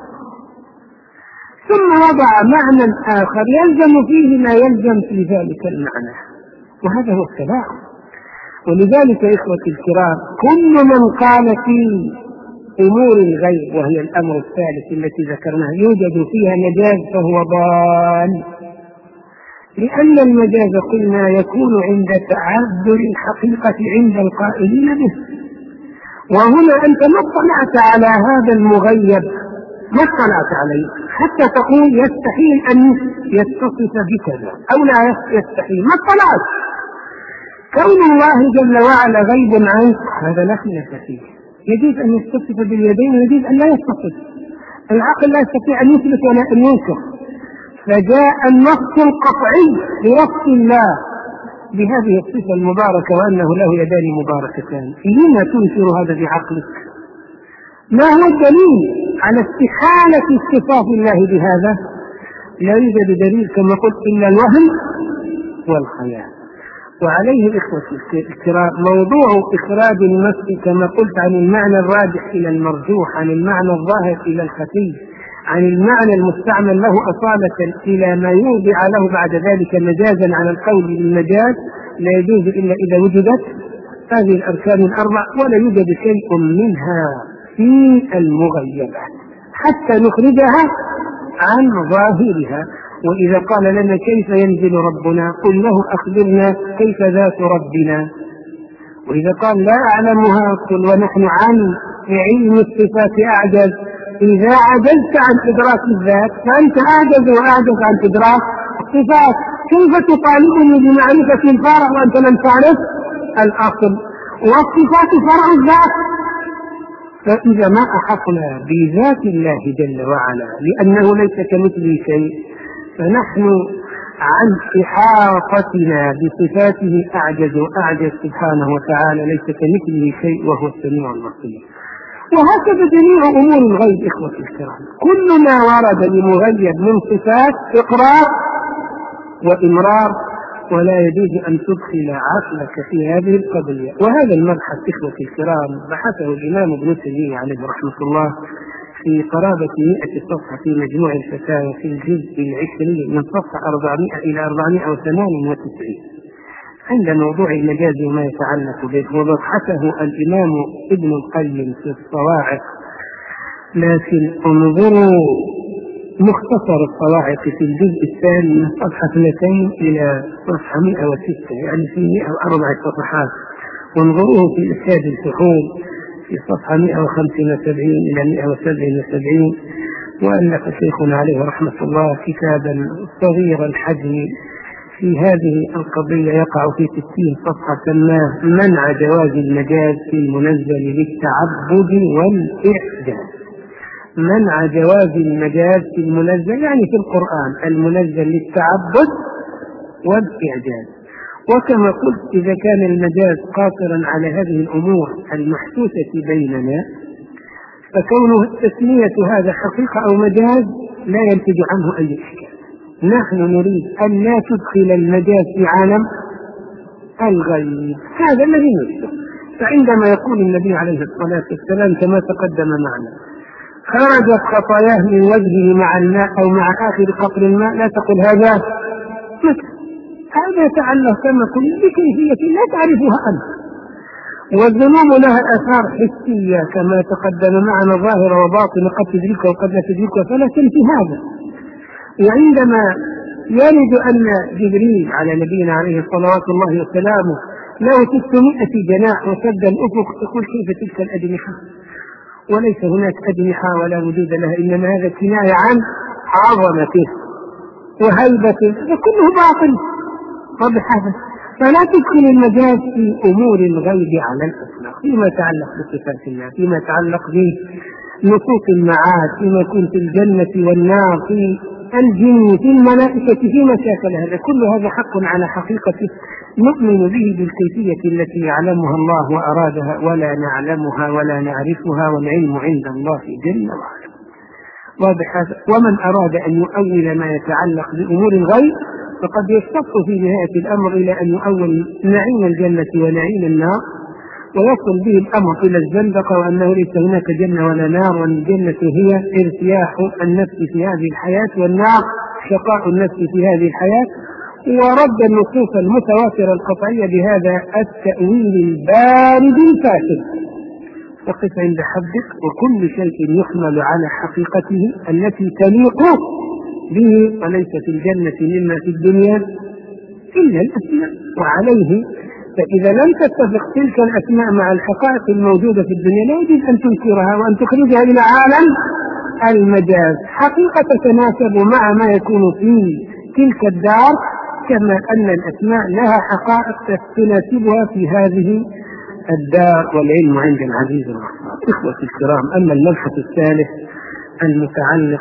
A: ثم وضع معنى آخر يلزم فيه ما يلزم في ذلك المعنى، وهذا هو التلاعب. ولذلك يا إخوتي الكرام، كل من قال في أمور الغيب وهي الأمر الثالث التي ذكرناها يوجد فيها مجاز فهو ضال، لأن المجاز قلنا يكون عند تعذر الحقيقة عند القائلين به. وهنا أنت ما اطلعت على هذا المغيب، ما اطلعت عليه حتى تقول يستحيل أن يتصف بكذا أو لا يستحيل، ما اطلعت. كون الله جل وعلا غيب عنك هذا لا خلاف فيه، يجوز أن يتصف باليدين ويجوز أن لا يتصف. العقل لا يستطيع أن يثبت ولا أن ينكر، فجاء النص القطعي لوصف الله بهذه الصفة المباركة وأنه له يدان مباركتان. لما تنكر هذا بعقلك؟ ما هو الدليل على استحالة اتصاف الله بهذا؟ لا يوجد دليل كما قلت إلا الوهم والخيال. وعليه الإخوة الكرام موضوع إخراج النص كما قلت عن المعنى الراجح إلى المرجوح، عن المعنى الظاهر إلى الخفي، عن المعنى المستعمل له أصالة إلى ما يوضع له بعد ذلك مجازا على القول بالمجاز، لا يجوز إلا إذا وجدت هذه الأركان الأربع، ولا يوجد شيء منها في المغيبات حتى نخرجها عن ظاهرها. وإذا قال لنا كيف ينزل ربنا قل له أخبرنا كيف ذات ربنا. وإذا قال لا أعلمها قل ونحن عن علم الصفات أعجز. إذا عجزت عن إدراك الذات فأنت أعجز وأعجز عن إدراك الصفات، كيف تطالبني بمعرفة الفرع وأنت لم تعرف الأصل؟ والصفات فرع الذات، فإذا ما أحطنا بذات الله جل وعلا لأنه ليس كمثله شيء، فنحن عن إحاطتنا بصفاته أعجز وأعجز سبحانه وتعالى، ليس كمثله شيء وهو السميع البصير. وهكذا جميع أمور الغيب إخوة الكرام، كل ما ورد لمغيب من صفات إقرار وإمرار، ولا يجوز أن تدخل عقلك في هذه القضية. وهذا المبحث إخوة الكرام بحثه الإمام ابن تيمية عليه رحمة الله في قرابة مئة صفحة في مجموع الفتاوى في الجزء العشرين من صفحة أربعمائة إلى أربعمائة وثمانية وتسعين عند موضوع المجاز وما يتعلق به، وبحثه الإمام ابن القيم في الصواعق. لكن انظروا مختصر الصواعق في الجزء الثاني من صفحة اثنتين إلى صفحة مئة وستة، يعني في مئة وأربع صفحات، وانظروه في إرشاد الفحول في صفحة مئة وخمسة وسبعين إلى مئة وسبعة وسبعين. وألف شيخنا عليه رحمة الله كتابا صغير الحجم في هذه القضية يقع في ستين صفحة، سماه منع جواز المجاز في المنزل للتعبد والإعجاز. منع جواز المجاز في المنزل يعني في القرآن المنزل للتعبد والإعجاز. وكما قلت إذا كان المجاز قاصرا على هذه الأمور المحسوسة بيننا، فكونه التسمية هذا حقيقة أو مجاز لا ينتج عنه أي إشكال. نحن نريد أن لا تدخل المجاز في عالم الغيب، هذا الذي نريده. فعندما يقول النبي عليه الصلاة والسلام كما تقدم معنا خرجت خطاياه من وجهه مع الماء أو مع آخر قطر الماء، لا تقل هذا مثل هذا يتعلق كما قلت بكيفية لا تعرفها أنت. والذنوب لها آثار حسية كما تقدم معنا، ظاهرة وباطنة، قد تدركها وقد لا تدركها، فلا تنفي هذا. وعندما يرد أن جبريل على نبينا عليه صلوات الله وسلامه له ستمائة جناح وسد الأفق، تقول كيف تلك الأجنحة وليس هناك أجنحة ولا وجود لها، إنما هذا كناية عن عظمته وهيبته، كله باطل. طب هذا فلا تدخل المجاز في أمور الغيب على الأطلاق، فيما يتعلق بصفات الله، فيما يتعلق بنصوص المعاد، فيما يكون في الجنة والنار، في الجن، في الملائكة، في مشاكل هذا كل هذا حق على حقيقته نؤمن به بالكيفية التي يعلمها الله وأرادها ولا نعلمها ولا نعرفها، والعلم عند الله جل وعلا. واضح هذا؟ ومن أراد أن يؤول ما يتعلق بأمور الغيب فقد يشتق في نهاية الأمر إلى أن يؤول نعيم الجنة ونعيم النار، ويصل به الأمر إلى الزندقة وأنه ليس هناك جنة ولا نار، وأن الجنة هي ارتياح النفس في هذه الحياة والنار شقاء النفس في هذه الحياة، ورد النصوص المتواترة القطعية بهذا التأويل البارد الفاسد. وقف عند حدك، وكل شيء يحمل على حقيقته التي تليق به، وليس في الجنة مما في الدنيا إلا الأسماء. وعليه فإذا لم تتفق تلك الأسماء مع الحقائق الموجودة في الدنيا لا يجب أن تنكرها وأن تخرجها إلى عالم المجاز. حقيقة تتناسب مع ما يكون في تلك الدار، كما أن الأسماء لها حقائق تناسبها في هذه الدار، والعلم عند العزيز الغفار. إخوة الكرام، أما المبحث الثالث المتعلق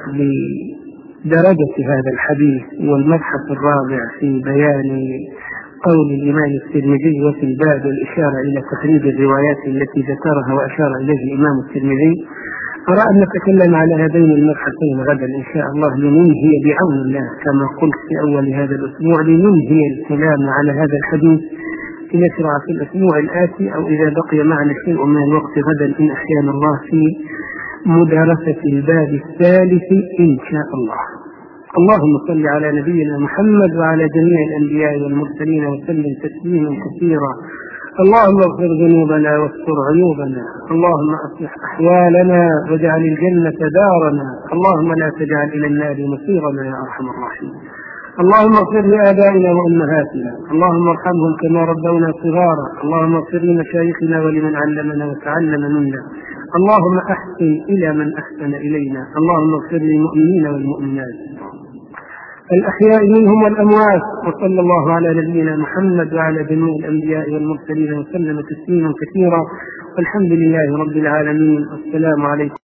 A: بدرجة هذا الحديث، والمبحث الرابع في بيان قول الإمام الترمذي وفي الباب والإشارة إلى تخريج الروايات التي ذكرها وأشار إليه الإمام الترمذي، أرى أن نتكلم على هذين المبحثين غدا إن شاء الله، لننهي بعون الله كما قلت في أول هذا الأسبوع، لننهي الكلام على هذا الحديث لنشرع في الأسبوع الآتي، أو إذا بقي معنا شيء من الوقت غدا إن أحيانا الله في مدارسة الباب الثالث إن شاء الله. اللهم صل على نبينا محمد وعلى جميع الأنبياء والمرسلين وسلم تسليما كثيرا. اللهم اغفر ذنوبنا واستر عيوبنا، اللهم أصلح أحوالنا واجعل الجنة دارنا، اللهم لا تجعل إلى النار مصيرنا يا أرحم الراحمين. اللهم اغفر لآبائنا وأمهاتنا، اللهم ارحمهم كما ربونا صغارا، اللهم اغفر لمشايخنا ولمن علمنا وتعلم منا، اللهم أحسن إلى من أحسن إلينا، اللهم اغفر للمؤمنين والمؤمنات الأحياء منهم والأموات، وصلى الله على نبينا محمد وعلى جميع الأنبياء والمرسلين وسلم تسليما كثيرا. الحمد لله رب العالمين، والسلام عليكم.